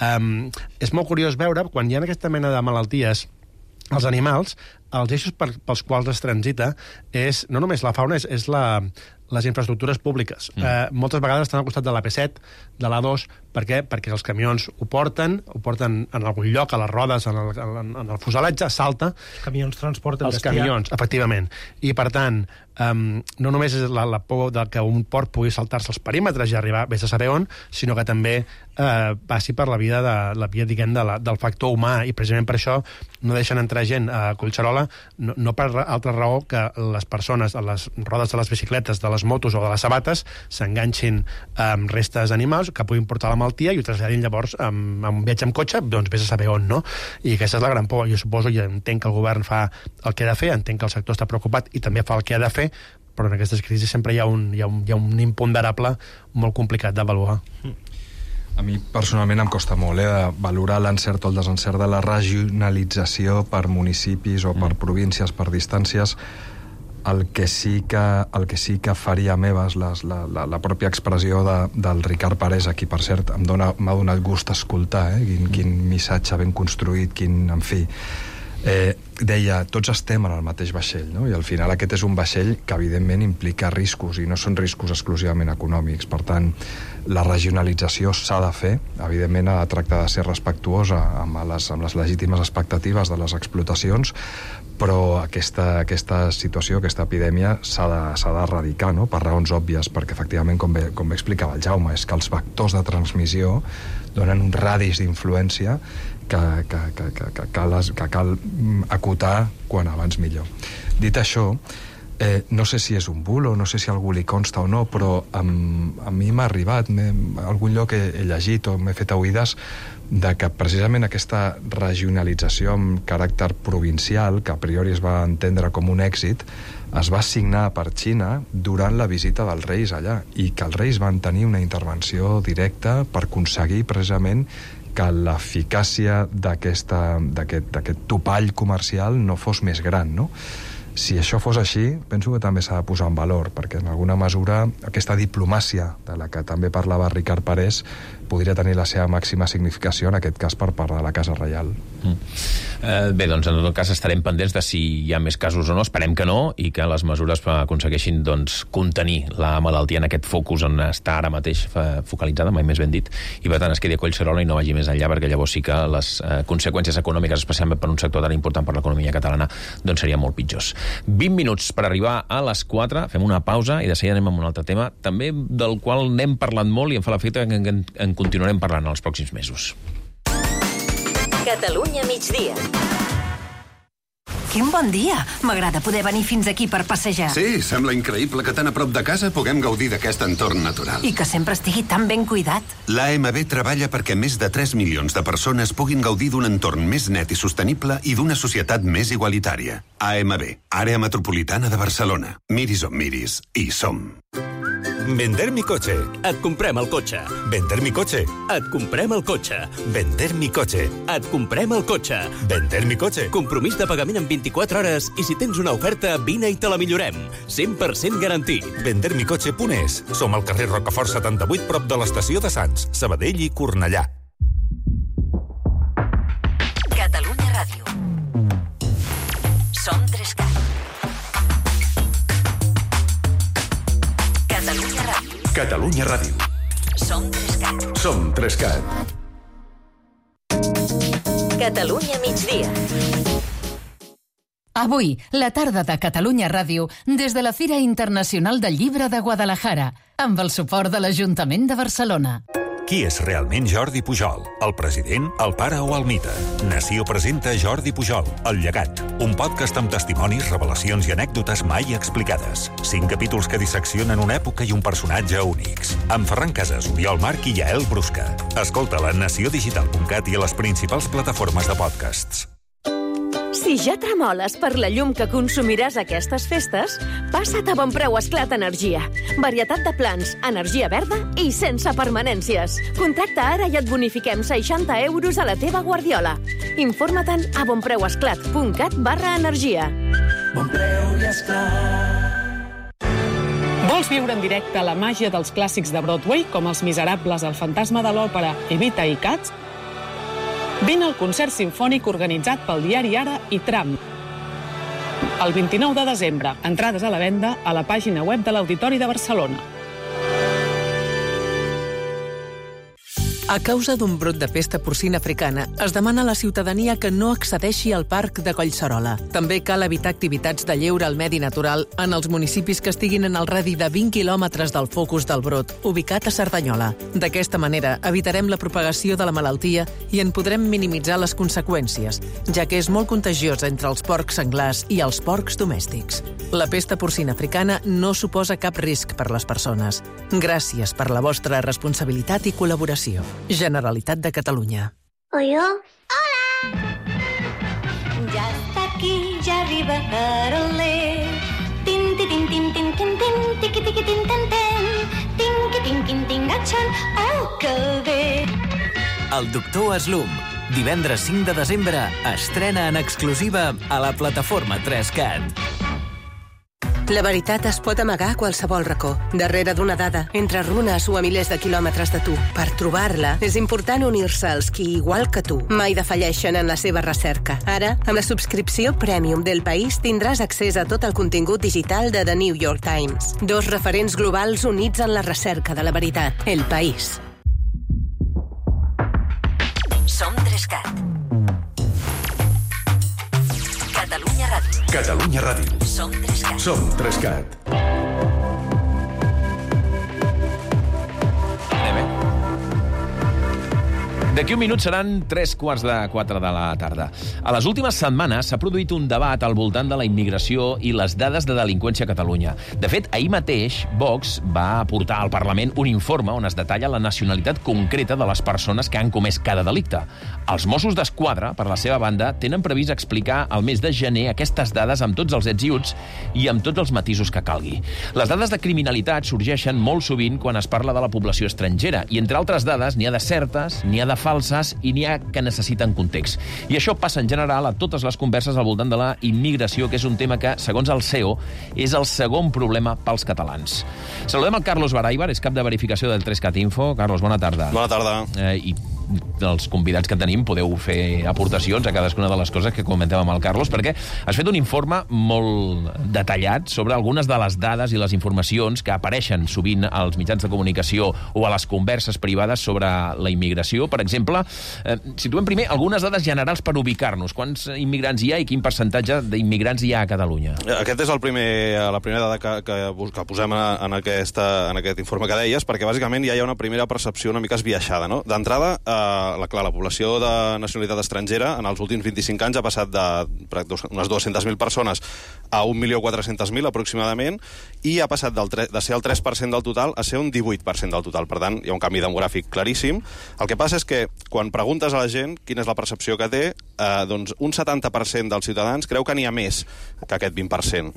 És molt curiós veure, quan hi ha aquesta mena de malalties, els animals, els eixos pels quals es transita és, no només la fauna, és les infraestructures públiques. Moltes vegades estan al costat de l'AP7, de l'A2. Per què? Perquè els camions ho porten en algun lloc, a les rodes, en el fuselatge, salta. Els camions transporten bestiar. Els camions, efectivament. I, per tant, no només és la por que un porc pugui saltar-se els perímetres i arribar, vés a saber on, sinó que també passi per la via diguem, del factor humà, i precisament per això no deixen entrar gent a Collserola, no per altra raó que les persones a les rodes de les bicicletes, de les motos o de les sabates s'enganxin amb restes animals que puguin portar la malaltia i ho traslladin llavors amb un viatge amb cotxe, doncs vés a saber on, no? I aquesta és la gran por. Jo suposo i entenc que el govern fa el que ha de fer, entenc que el sector està preocupat i també fa el que ha de fer, però en aquestes crisis sempre hi ha un imponderable molt complicat d'avaluar. A mi personalment em costa molt de valorar l'encert o el desencert de la regionalització per municipis o per províncies, per distàncies. El que sí que faria meves la pròpia expressió del Ricard Parés, aquí, per cert, m'ha donat gust escoltar, quin missatge ben construït, en fi. Deia, tots estem en el mateix vaixell, no? I al final aquest és un vaixell que evidentment implica riscos, i no són riscos exclusivament econòmics. Per tant, la regionalització s'ha de fer, evidentment ha de tractar de ser respectuosa amb les legítimes expectatives de les explotacions, però aquesta situació, aquesta epidèmia s'ha d'erradicar, no? Per raons òbvies, perquè efectivament, com bé explicava el Jaume, és que els vectors de transmissió donen un radis d'influència que cal acotar quan abans millor. Dit això, no sé si és un bulo, no sé si a algú li consta o no, però a mi m'ha arribat, a algun lloc he llegit o m'he fet oïdes de que precisament aquesta regionalització amb caràcter provincial, que a priori es va entendre com un èxit, es va signar per Xina durant la visita dels reis allà, i que els reis van tenir una intervenció directa per aconseguir precisament que l'eficàcia d'aquest topall comercial no fos més gran, no? Si això fos així, penso que també s'ha de posar en valor, perquè en alguna mesura aquesta diplomàcia de la que també parlava Ricard Parés podria tenir la seva màxima significació, en aquest cas per part de la Casa Reial. Bé, doncs en tot cas estarem pendents de si hi ha més casos o no, esperem que no, i que les mesures aconsegueixin contenir la malaltia en aquest focus on està ara mateix focalitzada, mai més ben dit, i per tant es quedi a Collserola i no vagi més enllà, perquè llavors sí que les conseqüències econòmiques, especialment per un sector tan important per l'economia catalana, doncs serien molt pitjors. 20 minuts per arribar a les 4, fem una pausa i de seguida anem amb un altre tema, també del qual n'hem parlat molt i em fa l'efecte que en continuarem parlant els pròxims mesos. Catalunya migdia. Quin bon dia! M'agrada poder venir fins aquí per passejar. Sí, sembla increïble que tan a prop de casa puguem gaudir d'aquest entorn natural. I que sempre estigui tan ben cuidat. L'AMB treballa perquè més de 3 milions de persones puguin gaudir d'un entorn més net i sostenible i d'una societat més igualitària. AMB, Àrea Metropolitana de Barcelona. Miris on miris, hi som. Vender mi coche. Et comprem el cotxe. Vender mi coche. Et comprem el cotxe. Vender mi coche. Et comprem el cotxe. Vender mi coche. Compromís de pagament en 24 hores i si tens una oferta, vine i te la millorem. 100% garantit. Vendermicoche.es. Som al carrer Rocafort 78, prop de l'estació de Sants, Sabadell i Cornellà. Catalunya Ràdio. Som 3CAT. Catalunya Ràdio. Catalunya Ràdio. Som 3CAT. Som 3CAT. Catalunya migdia. Avui, la tarda de Catalunya Ràdio, des de la Fira Internacional del Llibre de Guadalajara, amb el suport de l'Ajuntament de Barcelona. Qui és realment Jordi Pujol? El president, el pare o el mite? Nació presenta Jordi Pujol, El llegat, un podcast amb testimonis, revelacions i anècdotes mai explicades. 5 capítols que disseccionen una època i un personatge únics. Amb Ferran Casas, Oriol Marc i Yael Brusca. Escolta-la a naciodigital.cat i a les principals plataformes de podcasts. Si ja tremoles per la llum que consumiràs aquestes festes, passa't a Bonpreu Esclat Energia. Varietat de plans, energia verda i sense permanències. Contracta ara i et bonifiquem 60 euros a la teva guardiola. Informa-te'n a bonpreuesclat.cat/energia. Bonpreu i Esclat. Vols viure en directe la màgia dels clàssics de Broadway, com Els Miserables, El fantasma de l'òpera, Evita i Cats? Vine al concert simfònic organitzat pel diari Ara i Tram. El 29 de desembre, entrades a la venda a la pàgina web de l'Auditori de Barcelona. A causa d'un brot de pesta porcina africana, es demana a la ciutadania que no accedeixi al parc de Collserola. També cal evitar activitats de lleure al medi natural en els municipis que estiguin en el radi de 20 quilòmetres del focus del brot, ubicat a Cerdanyola. D'aquesta manera, evitarem la propagació de la malaltia i en podrem minimitzar les conseqüències, ja que és molt contagiosa entre els porcs senglars i els porcs domèstics. La pesta porcina africana no suposa cap risc per les persones. Gràcies per la vostra responsabilitat i col·laboració. Generalitat de Catalunya. Oyo. Hola! Ja està aquí, ja arriba Caroler. Tin, tin, tin, tin, tin, tin, tin, tiqui, tiqui, tin, tin, tin. Tinqui, tinqui, tingatxan, oh, que bé! El doctor Slum, divendres 5 de desembre, estrena en exclusiva a la plataforma 3CAT. La veritat es pot amagar a qualsevol racó, darrere d'una dada, entre runes o a milers de quilòmetres de tu. Per trobar-la, és important unir-se als qui, igual que tu, mai defalleixen en la seva recerca. Ara, amb la subscripció Premium del País, tindràs accés a tot el contingut digital de The New York Times. 2 referents globals units en la recerca de la veritat. El País. Som 3CAT. Catalunya Ràdio. Catalunya Ràdio. Som 3CAT. Som 3CAT. D'aquí un minut seran 3:45 de la tarda. A les últimes setmanes s'ha produït un debat al voltant de la immigració i les dades de delinqüència a Catalunya. De fet, ahir mateix Vox va aportar al Parlament un informe on es detalla la nacionalitat concreta de les persones que han comès cada delicte. Els Mossos d'Esquadra, per la seva banda, tenen previst explicar al mes de gener aquestes dades amb tots els ets i uts i amb tots els matisos que calgui. Les dades de criminalitat sorgeixen molt sovint quan es parla de la població estrangera i, entre altres dades, n'hi ha de certes, n'hi ha de falses i n'hi ha que necessiten context. I això passa en general a totes les converses al voltant de la immigració, que és un tema que, segons el CEO, és el segon problema pels catalans. Saludem el Carlos Baraibar, és cap de verificació del 3CAT Info. Carlos, bona tarda. Bona tarda. I dels convidats que tenim podeu fer aportacions a cadascuna de les coses que comentem amb el Carlos, perquè has fet un informe molt detallat sobre algunes de les dades i les informacions que apareixen sovint als mitjans de comunicació o a les converses privades sobre la immigració. Per exemple, situem primer algunes dades generals per ubicar-nos. Quants immigrants hi ha i quin percentatge d'immigrants hi ha a Catalunya? Aquest és la primera dada que posem en aquest informe que deies, perquè bàsicament ja hi ha una primera percepció una mica esbiaixada, no? D'entrada, la població de nacionalitat estrangera en els últims 25 anys ha passat d'unes 200.000 persones a 1.400.000 aproximadament, i ha passat de ser el 3% del total a ser un 18% del total. Per tant, hi ha un canvi demogràfic claríssim. El que passa és que quan preguntes a la gent quina és la percepció que té, doncs un 70% dels ciutadans creu que n'hi ha més que aquest 20%.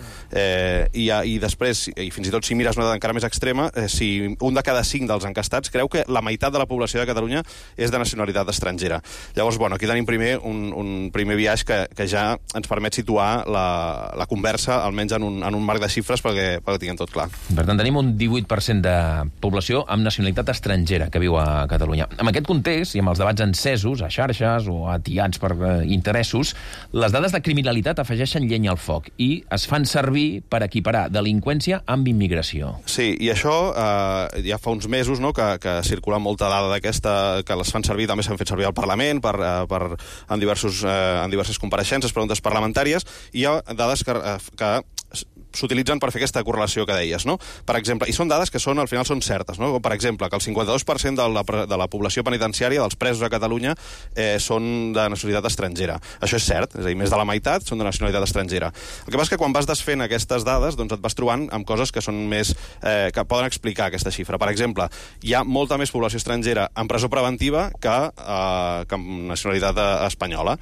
I després, i fins i tot si mires una dada encara més extrema, si un de cada 5 dels encastats creu que la meitat de la població de Catalunya és de nacionalitat estrangera. Llavors, bueno, aquí tenim primer un primer biaix que ja ens permet situar la conversa, almenys en un marc de xifres, perquè tinguem tot clar. Per tant, tenim un 18% de població amb nacionalitat estrangera que viu a Catalunya. En aquest context, i amb els debats encesos a xarxes o atiats per interessos, les dades de criminalitat afegeixen llenya al foc i es fan servir per equiparar delinqüència amb immigració. Sí, i això ja fa uns mesos, no, que circula molta dada d'aquesta, que les fan servir, també s'han fet servir al Parlament en diverses compareixences, preguntes parlamentàries, i hi ha dades que s'utilitzen per fer aquesta correlació que deies, no? Per exemple, i són dades que al final són certes, no? Com per exemple, que el 52% de la població penitenciària, dels presos a Catalunya, són de nacionalitat estrangera. Això és cert, és a dir, més de la meitat són de nacionalitat estrangera. El que passa és que quan vas desfent aquestes dades, doncs et vas trobant amb coses que són més que poden explicar aquesta xifra. Per exemple, hi ha molta més població estrangera en presó preventiva que amb nacionalitat espanyola.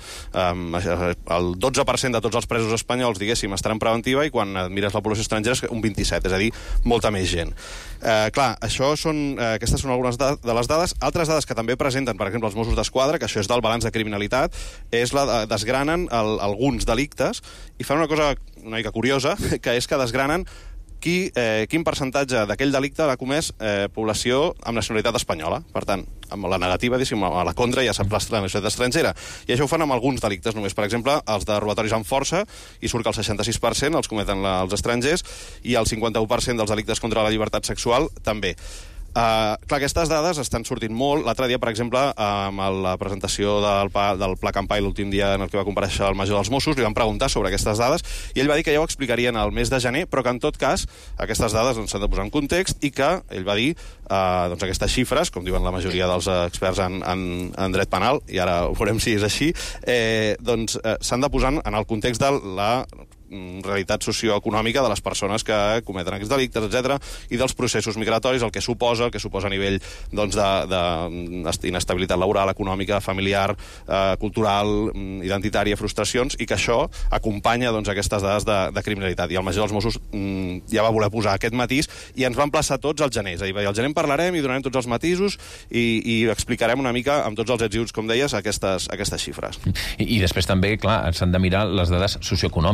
El 12% de tots els presos espanyols, diguéssim, estan en preventiva, i quan mires la població estrangera és un 27%, és a dir, molta més gent. Clar, aquestes són algunes de les dades. Altres dades que també presenten, per exemple, els Mossos d'Esquadra, que això és del balanç de criminalitat, desgranen alguns delictes i fan una cosa una mica curiosa, que és que desgranen quin percentatge d'aquell delicte l'ha comès població amb nacionalitat espanyola. Per tant, amb la negativa, a la contra, ja s'emplaça la nacionalitat estrangera. I això ho fan amb alguns delictes només. Per exemple, els de robatoris amb força, i surt que el 66% els cometen els estrangers, i el 51% dels delictes contra la llibertat sexual també. Clar, aquestes dades estan sortint molt. L'altre dia, per exemple, amb la presentació del Pla Campai, l'últim dia en el que va comparèixer el major dels Mossos, li van preguntar sobre aquestes dades i ell va dir que ja ho explicarien al mes de gener, però que en tot cas aquestes dades s'han de posar en context i que ell va dir aquestes xifres, com diuen la majoria dels experts en dret penal, i ara veurem si és així, s'han de posar en el context de la realitat socioeconòmica de les persones que cometen aquests delictes, etc., i dels processos migratoris, el que suposa a nivell d'inestabilitat laboral, econòmica, familiar, cultural, identitària, frustracions, i que això acompanya aquestes dades de criminalitat. I el major dels Mossos ja va voler posar aquest matís i ens va emplaçar tots al gener. És a dir, al gener en parlarem i donarem tots els matisos i explicarem una mica amb tots els ets i uts, com deies, aquestes xifres. I després també, clar, s'han de mirar les dades socioeconòmiques, és a dir,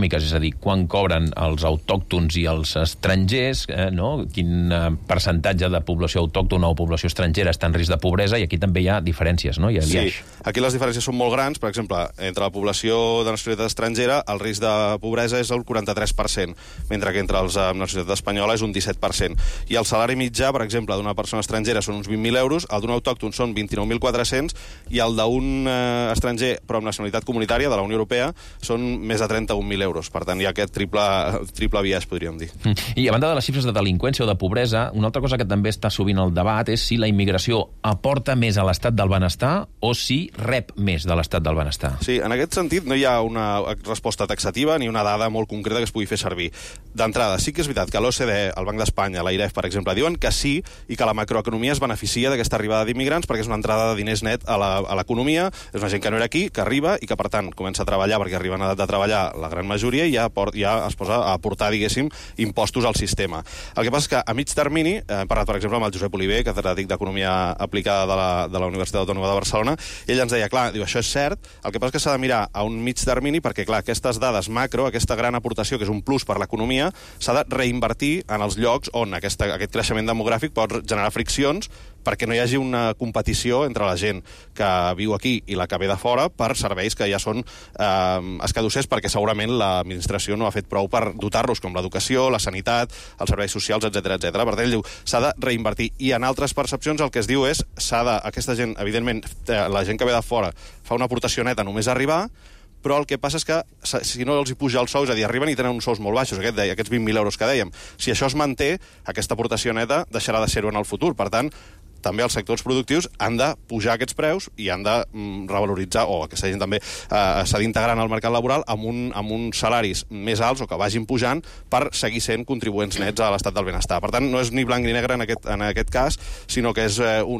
dir, quan cobren els autòctons i els estrangers, no? Quin percentatge de població autòctona o població estrangera està en risc de pobresa, i aquí també hi ha diferències, no? Sí, aquí les diferències són molt grans. Per exemple, entre la població de nacionalitat estrangera el risc de pobresa és el 43%, mentre que entre els de nacionalitat espanyola és un 17%. I el salari mitjà, per exemple, d'una persona estrangera són uns 20.000 euros, el d'un autòcton són 29.400 i el d'un estranger però amb nacionalitat comunitària de la Unió Europea són més de 31.000 euros. Per tant, hi ha aquest triple biaix, podríem dir. I a banda de les xifres de delinqüència o de pobresa, una altra cosa que també està sovint al debat és si la immigració aporta més a l'estat del benestar o si rep més de l'estat del benestar. Sí, en aquest sentit no hi ha una resposta taxativa ni una dada molt concreta que es pugui fer servir. D'entrada, sí que és veritat que l'OCDE, el Banc d'Espanya, l'AIREF, per exemple, diuen que sí i que la macroeconomia es beneficia d'aquesta arribada d'immigrants perquè és una entrada de diners net a l'economia, és una gent que no era aquí, que arriba i que, per tant, comença a treballar perquè arriba en edat de treballar la gran majoria i ja es posa a aportar, diguéssim, impostos al sistema. El que passa és que a mig termini, hem parlat, per exemple, amb el Josep Oliver, catedràtic d'Economia Aplicada de la Universitat Autònoma de Barcelona, ell ens deia, clar, diu, això és cert, el que passa és que s'ha de mirar a un mig termini perquè, clar, aquestes dades macro, aquesta gran aportació, que és un plus per l'economia, s'ha de reinvertir en els llocs on aquest creixement demogràfic pot generar friccions perquè no hi hagi una competició entre la gent que viu aquí i la que ve de fora per serveis que ja són escadussers perquè segurament l'administració no ha fet prou per dotar-los, com l'educació, la sanitat, els serveis socials, etc. Per tant, ell diu, s'ha de reinvertir. I en altres percepcions el que es diu és, aquesta gent, evidentment, la gent que ve de fora fa una aportació neta només arribar, però el que passa és que si no els hi puja el sou, és a dir, arriben i tenen uns sous molt baixos, aquests 20.000 euros que dèiem. Si això es manté, aquesta aportació neta deixarà de ser-ho en el futur. Per tant, també els sectors productius han de pujar aquests preus i han de revaloritzar, o aquesta gent també s'ha d'integrar en el mercat laboral amb uns salaris més alts o que vagin pujant per seguir sent contribuents nets a l'estat del benestar. Per tant, no és ni blanc ni negre en aquest cas, sinó que és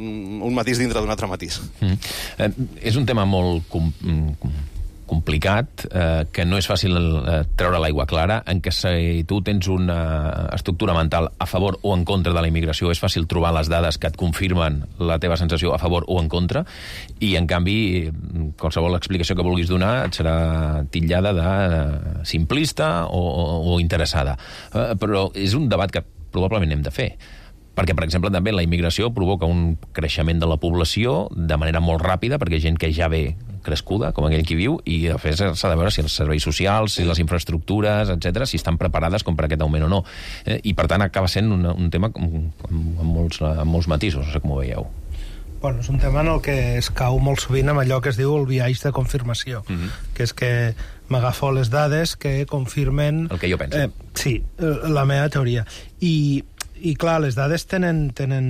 un matís dintre d'un altre matís. És un tema molt complicat, que no és fàcil treure l'aigua clara, en què si tu tens una estructura mental a favor o en contra de la immigració, és fàcil trobar les dades que et confirmen la teva sensació a favor o en contra, i en canvi qualsevol explicació que vulguis donar et serà titllada de simplista o interessada. Però és un debat que probablement hem de fer. Perquè, per exemple, també la immigració provoca un creixement de la població de manera molt ràpida, perquè gent que ja ve crescuda, com aquell qui viu, i de fet s'ha de veure si els serveis socials, si les infraestructures, etc., si estan preparades com per aquest augment o no. I, per tant, acaba sent un tema amb molts matisos, no sé com ho veieu. Bueno, és un tema en el que es cau molt sovint amb allò que es diu el biaix de confirmació, que és que m'agafo les dades que confirmen... El que jo penso. Sí, la meva teoria. I clar, les dades tenen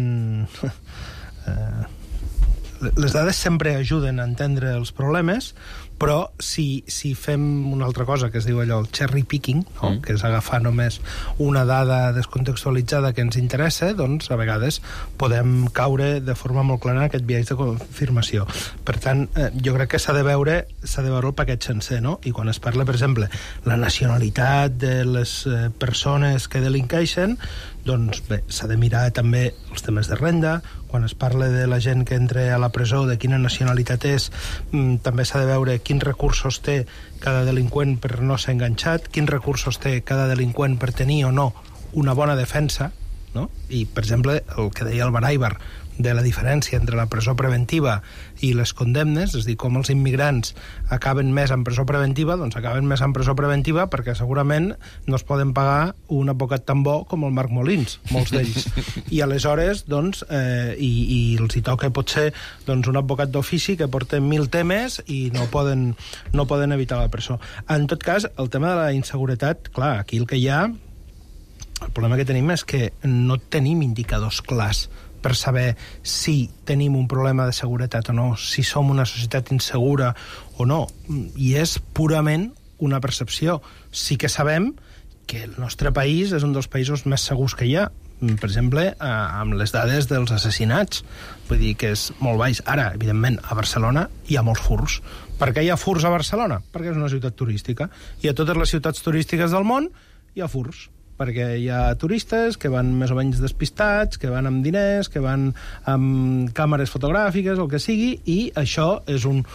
les dades sempre ajuden a entendre els problemes, però si fem una altra cosa que es diu allò, el cherry picking, no? Que és agafar només una dada descontextualitzada que ens interessa, doncs a vegades podem caure de forma molt clara en aquest biaix de confirmació. Per tant, jo crec que s'ha de veure el paquet sencer, no? I quan es parla, per exemple, la nacionalitat de les persones que delinqueixen, doncs bé, s'ha de mirar també els temes de renda. Quan es parla de la gent que entra a la presó, de quina nacionalitat és, també s'ha de veure quins recursos té cada delinqüent per no ser enganxat, quins recursos té cada delinqüent per tenir o no una bona defensa, no? I, per exemple, el que deia el Baraibar, de la diferència entre la presó preventiva i les condemnes, és a dir, com els immigrants acaben més en presó preventiva, doncs acaben més en presó preventiva perquè segurament no es poden pagar un advocat tan bo com el Marc Molins, molts d'ells. I aleshores, doncs, i els hi toca potser doncs, un advocat d'ofici que porta 1.000 temes i no poden evitar la presó. En tot cas, el tema de la inseguretat, clar, aquí el que hi ha, el problema que tenim és que no tenim indicadors clars per saber si tenim un problema de seguretat o no, si som una societat insegura o no. I és purament una percepció. Sí que sabem que el nostre país és un dels països més segurs que hi ha, per exemple, amb les dades dels assassinats. Vull dir que és molt baix. Ara, evidentment, a Barcelona hi ha molts furts. Per què hi ha furts a Barcelona? Perquè és una ciutat turística. I a totes les ciutats turístiques del món hi ha furts, perquè hi ha turistes que van més o menys despistats, que van amb diners, que van amb càmeres fotogràfiques, el que sigui, i això és un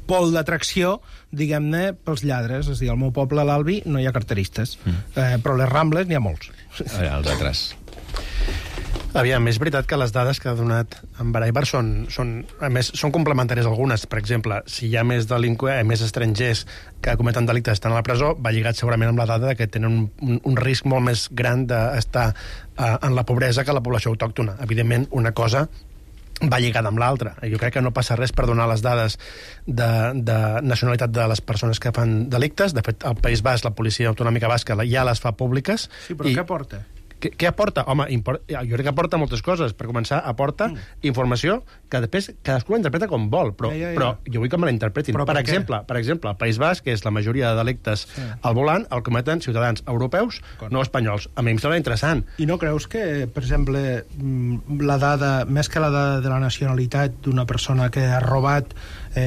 pol d'atracció, diguem-ne, pels lladres. És a dir, al meu poble, a l'Albi, no hi ha carteristes, però a les Rambles n'hi ha molts. Els altres. Aviam, és veritat que les dades que ha donat en Baraibar són complementàries algunes. Per exemple, si hi ha més estrangers que cometen delictes estan a la presó, va lligat segurament amb la dada que tenen un risc molt més gran d'estar en la pobresa que la població autòctona. Evidentment, una cosa va lligada amb l'altra. Jo crec que no passa res per donar les dades de nacionalitat de les persones que fan delictes. De fet, al País Basc, la policia autonòmica basca ja les fa públiques. Sí, però què aporta? Què aporta? Home, jo crec que aporta moltes coses. Per començar, aporta informació que després cadascú la interpreta com vol, però jo vull que me la interpretin. Per exemple, al País Basc, que és la majoria de delictes al volant, el cometen ciutadans europeus, no espanyols. A mi em sembla interessant. I no creus que, per exemple, la dada, més que la dada de la nacionalitat d'una persona que ha robat,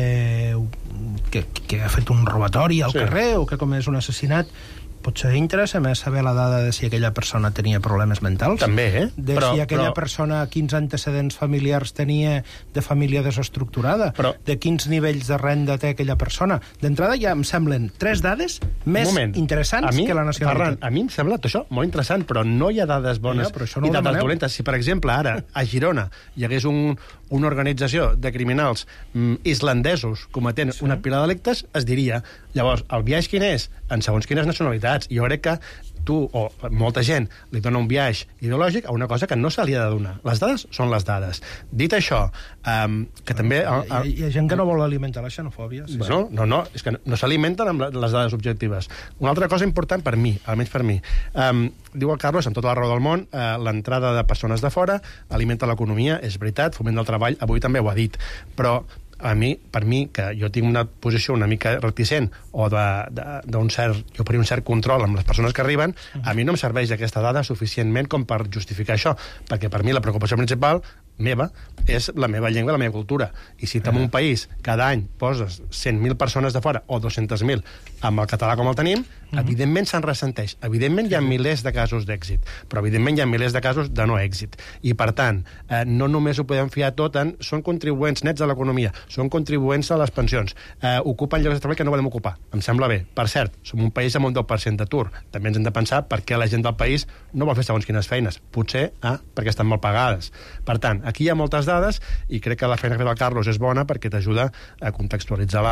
que ha fet un robatori al carrer o que ha comès un assassinat, potser interessa més saber la dada de si aquella persona tenia problemes mentals? També, Si aquella persona quins antecedents familiars tenia de família desestructurada, de quins nivells de renda té aquella persona. D'entrada ja em semblen 3 dades més interessants que la nacionalitat. Ferran, a mi em sembla tot això molt interessant, però no hi ha dades bones i dades dolentes. Si, per exemple, ara, a Girona, hi hagués una organització de criminals islandesos cometent una pila de delictes, es diria. Llavors, el biaix quin és? En segons quines nacionalitats. Jo crec que tu o molta gent li dona un biaix ideològic a una cosa que no se li ha de donar. Les dades són les dades. Dit això, que també... Hi ha gent que no vol alimentar la xenofòbia. No, és que no s'alimenten amb les dades objectives. Una altra cosa important per mi, almenys per mi, diu el Carlos, amb tota la raó del món, l'entrada de persones de fora alimenta l'economia, és veritat, Foment del Treball avui també ho ha dit, però per mi, que jo tinc una posició una mica reticent o jo faria un cert control amb les persones que arriben, a mi no em serveix aquesta dada suficientment com per justificar això, perquè per mi la preocupació principal meva és la meva llengua i la meva cultura. I si en un país cada any poses 100.000 persones de fora o 200.000 amb el català com el tenim, evidentment se'n ressenteix. Evidentment hi ha milers de casos d'èxit, però evidentment hi ha milers de casos de no èxit. I per tant, no només ho podem fiar tot en són contribuents nets a l'economia, són contribuents a les pensions, ocupen llocs de treball que no volem ocupar. Em sembla bé. Per cert, som un país amb un 10% d'atur. També ens hem de pensar per què la gent del país no vol fer segons quines feines. Potser perquè estan mal pagades. Per tant, aquí hi ha moltes dades i crec que la feina que ha fet el Carlos és bona perquè t'ajuda a contextualitzar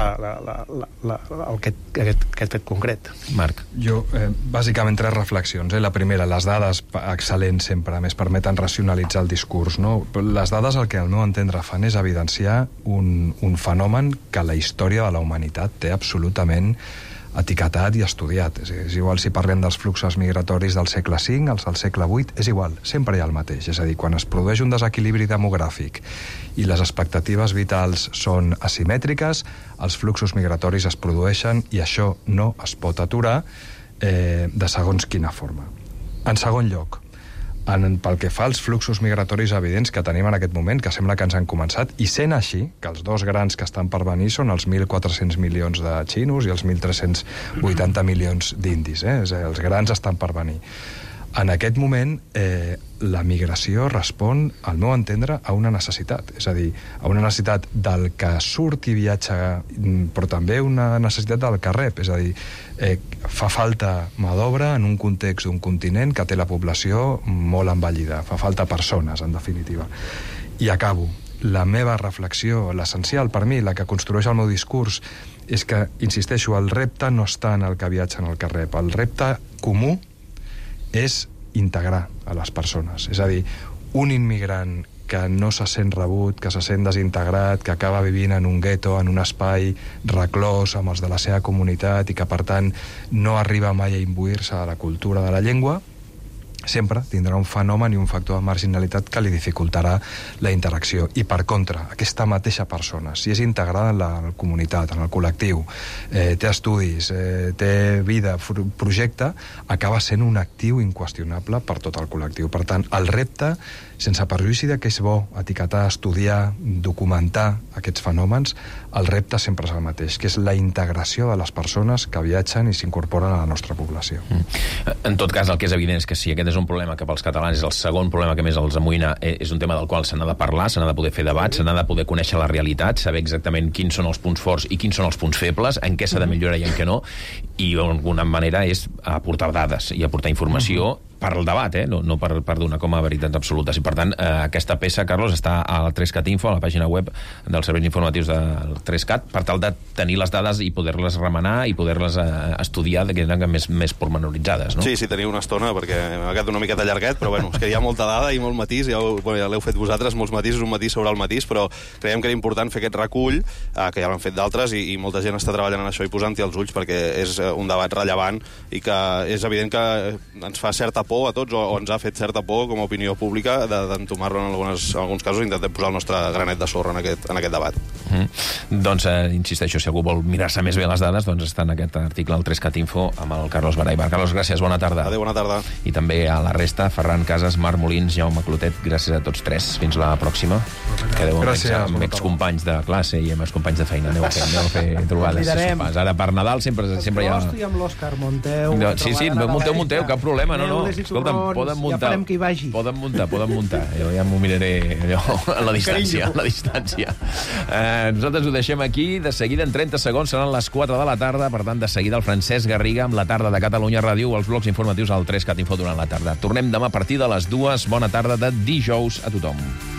aquest fet concret. Marc. Jo, bàsicament, 3 reflexions. La primera, les dades excel·lents sempre, més permeten racionalitzar el discurs. No? Les dades, el que al meu entendre fan és evidenciar un fenomen que la història de la humanitat té absolutament etiquetat i estudiat. És igual si parlem dels fluxos migratoris del segle V, els del segle VIII, és igual, sempre hi ha el mateix. És a dir, quan es produeix un desequilibri demogràfic i les expectatives vitals són asimètriques, els fluxos migratoris es produeixen i això no es pot aturar de segons quina forma. En segon lloc, pel que fa als fluxos migratoris evidents que tenim en aquest moment, que sembla que ens han començat, i sent així, que els 2 grans que estan per venir són els 1.400 milions de xinos i els 1.380 milions d'indis. Els grans estan per venir. En aquest moment, la migració respon, al meu entendre, a una necessitat. És a dir, a una necessitat del que surt i viatja, però també una necessitat del que rep. És a dir, fa falta mà d'obra en un context d'un continent que té la població molt envellida. Fa falta persones, en definitiva. I acabo. La meva reflexió, l'essencial per mi, la que construeix el meu discurs, és que, insisteixo, el repte no està en el que viatja, en el que rep. El repte comú és integrar a les persones. És a dir, un immigrant que no se sent rebut, que se sent desintegrat, que acaba vivint en un gueto, en un espai reclòs amb els de la seva comunitat i que, per tant, no arriba mai a imbuir-se de la cultura de la llengua, sempre tindrà un fenomen i un factor de marginalitat que li dificultarà la interacció. I, per contra, aquesta mateixa persona, si és integrada en la comunitat, en el col·lectiu, té estudis, té vida, projecte, acaba sent un actiu inqüestionable per tot el col·lectiu. Per tant, el repte sense perjudici de que és bo etiquetar, estudiar, documentar aquests fenòmens, el repte sempre és el mateix, que és la integració de les persones que viatgen i s'incorporen a la nostra població. En tot cas, el que és evident és que si aquest és un problema que pels catalans és el segon problema que més els amoïna, és un tema del qual se n'ha de parlar, se n'ha de poder fer debat, se n'ha de poder conèixer la realitat, saber exactament quins són els punts forts i quins són els punts febles, en què s'ha de millorar i en què no, i d'alguna manera és aportar dades i aportar informació per al debat, no per donar com a veritats absolutes. I, per tant, aquesta peça, Carlos, està al 3CAT Info, a la pàgina web dels serveis informatius del 3CAT, per tal de tenir les dades i poder-les remenar i poder-les estudiar de manera més pormenoritzades, no? Sí, teniu una estona, perquè m'ha quedat una miqueta llarguet, però bueno, és que hi ha molta dada i molt matís, ja l'heu fet vosaltres, molts matisos, un matís sobre el matís, però creiem que era important fer aquest recull, que ja l'han fet d'altres, i molta gent està treballant en això i posant-hi els ulls, perquè és un debat rellevant i que és evident que ens fa certa por a tots, o ens ha fet certa por com a opinió pública d'entomar-lo en alguns casos. Intentem posar el nostre granet de sorra en aquest debat. Doncs, insisteixo, si algú vol mirar-se més bé les dades, doncs està en aquest article al 3CAT Info amb el Carlos Baraibar. Carlos, gràcies, bona tarda. Adéu, bona tarda. I també a la resta, Ferran Casas, Marc Molins, Jaume Clotet, gràcies a tots tres. Fins la pròxima. Quedeu amb excompanys de classe i amb excompanys de feina. Aneu a fer trobades. Ara per Nadal sempre hi ha... Estic amb l'Òscar, munteu... Sí, munteu, cap problema. No. Escolta'm, poden muntar. Ja farem que hi vagi. Poden muntar. Jo ja m'ho miraré a la distància. Nosaltres ho deixem aquí. De seguida, en 30 segons, seran les 4 de la tarda. Per tant, de seguida, el Francesc Garriga amb la tarda de Catalunya Ràdio, els blocs informatius al 3CAT Info durant la tarda. Tornem demà a partir de les 2. Bona tarda de dijous a tothom.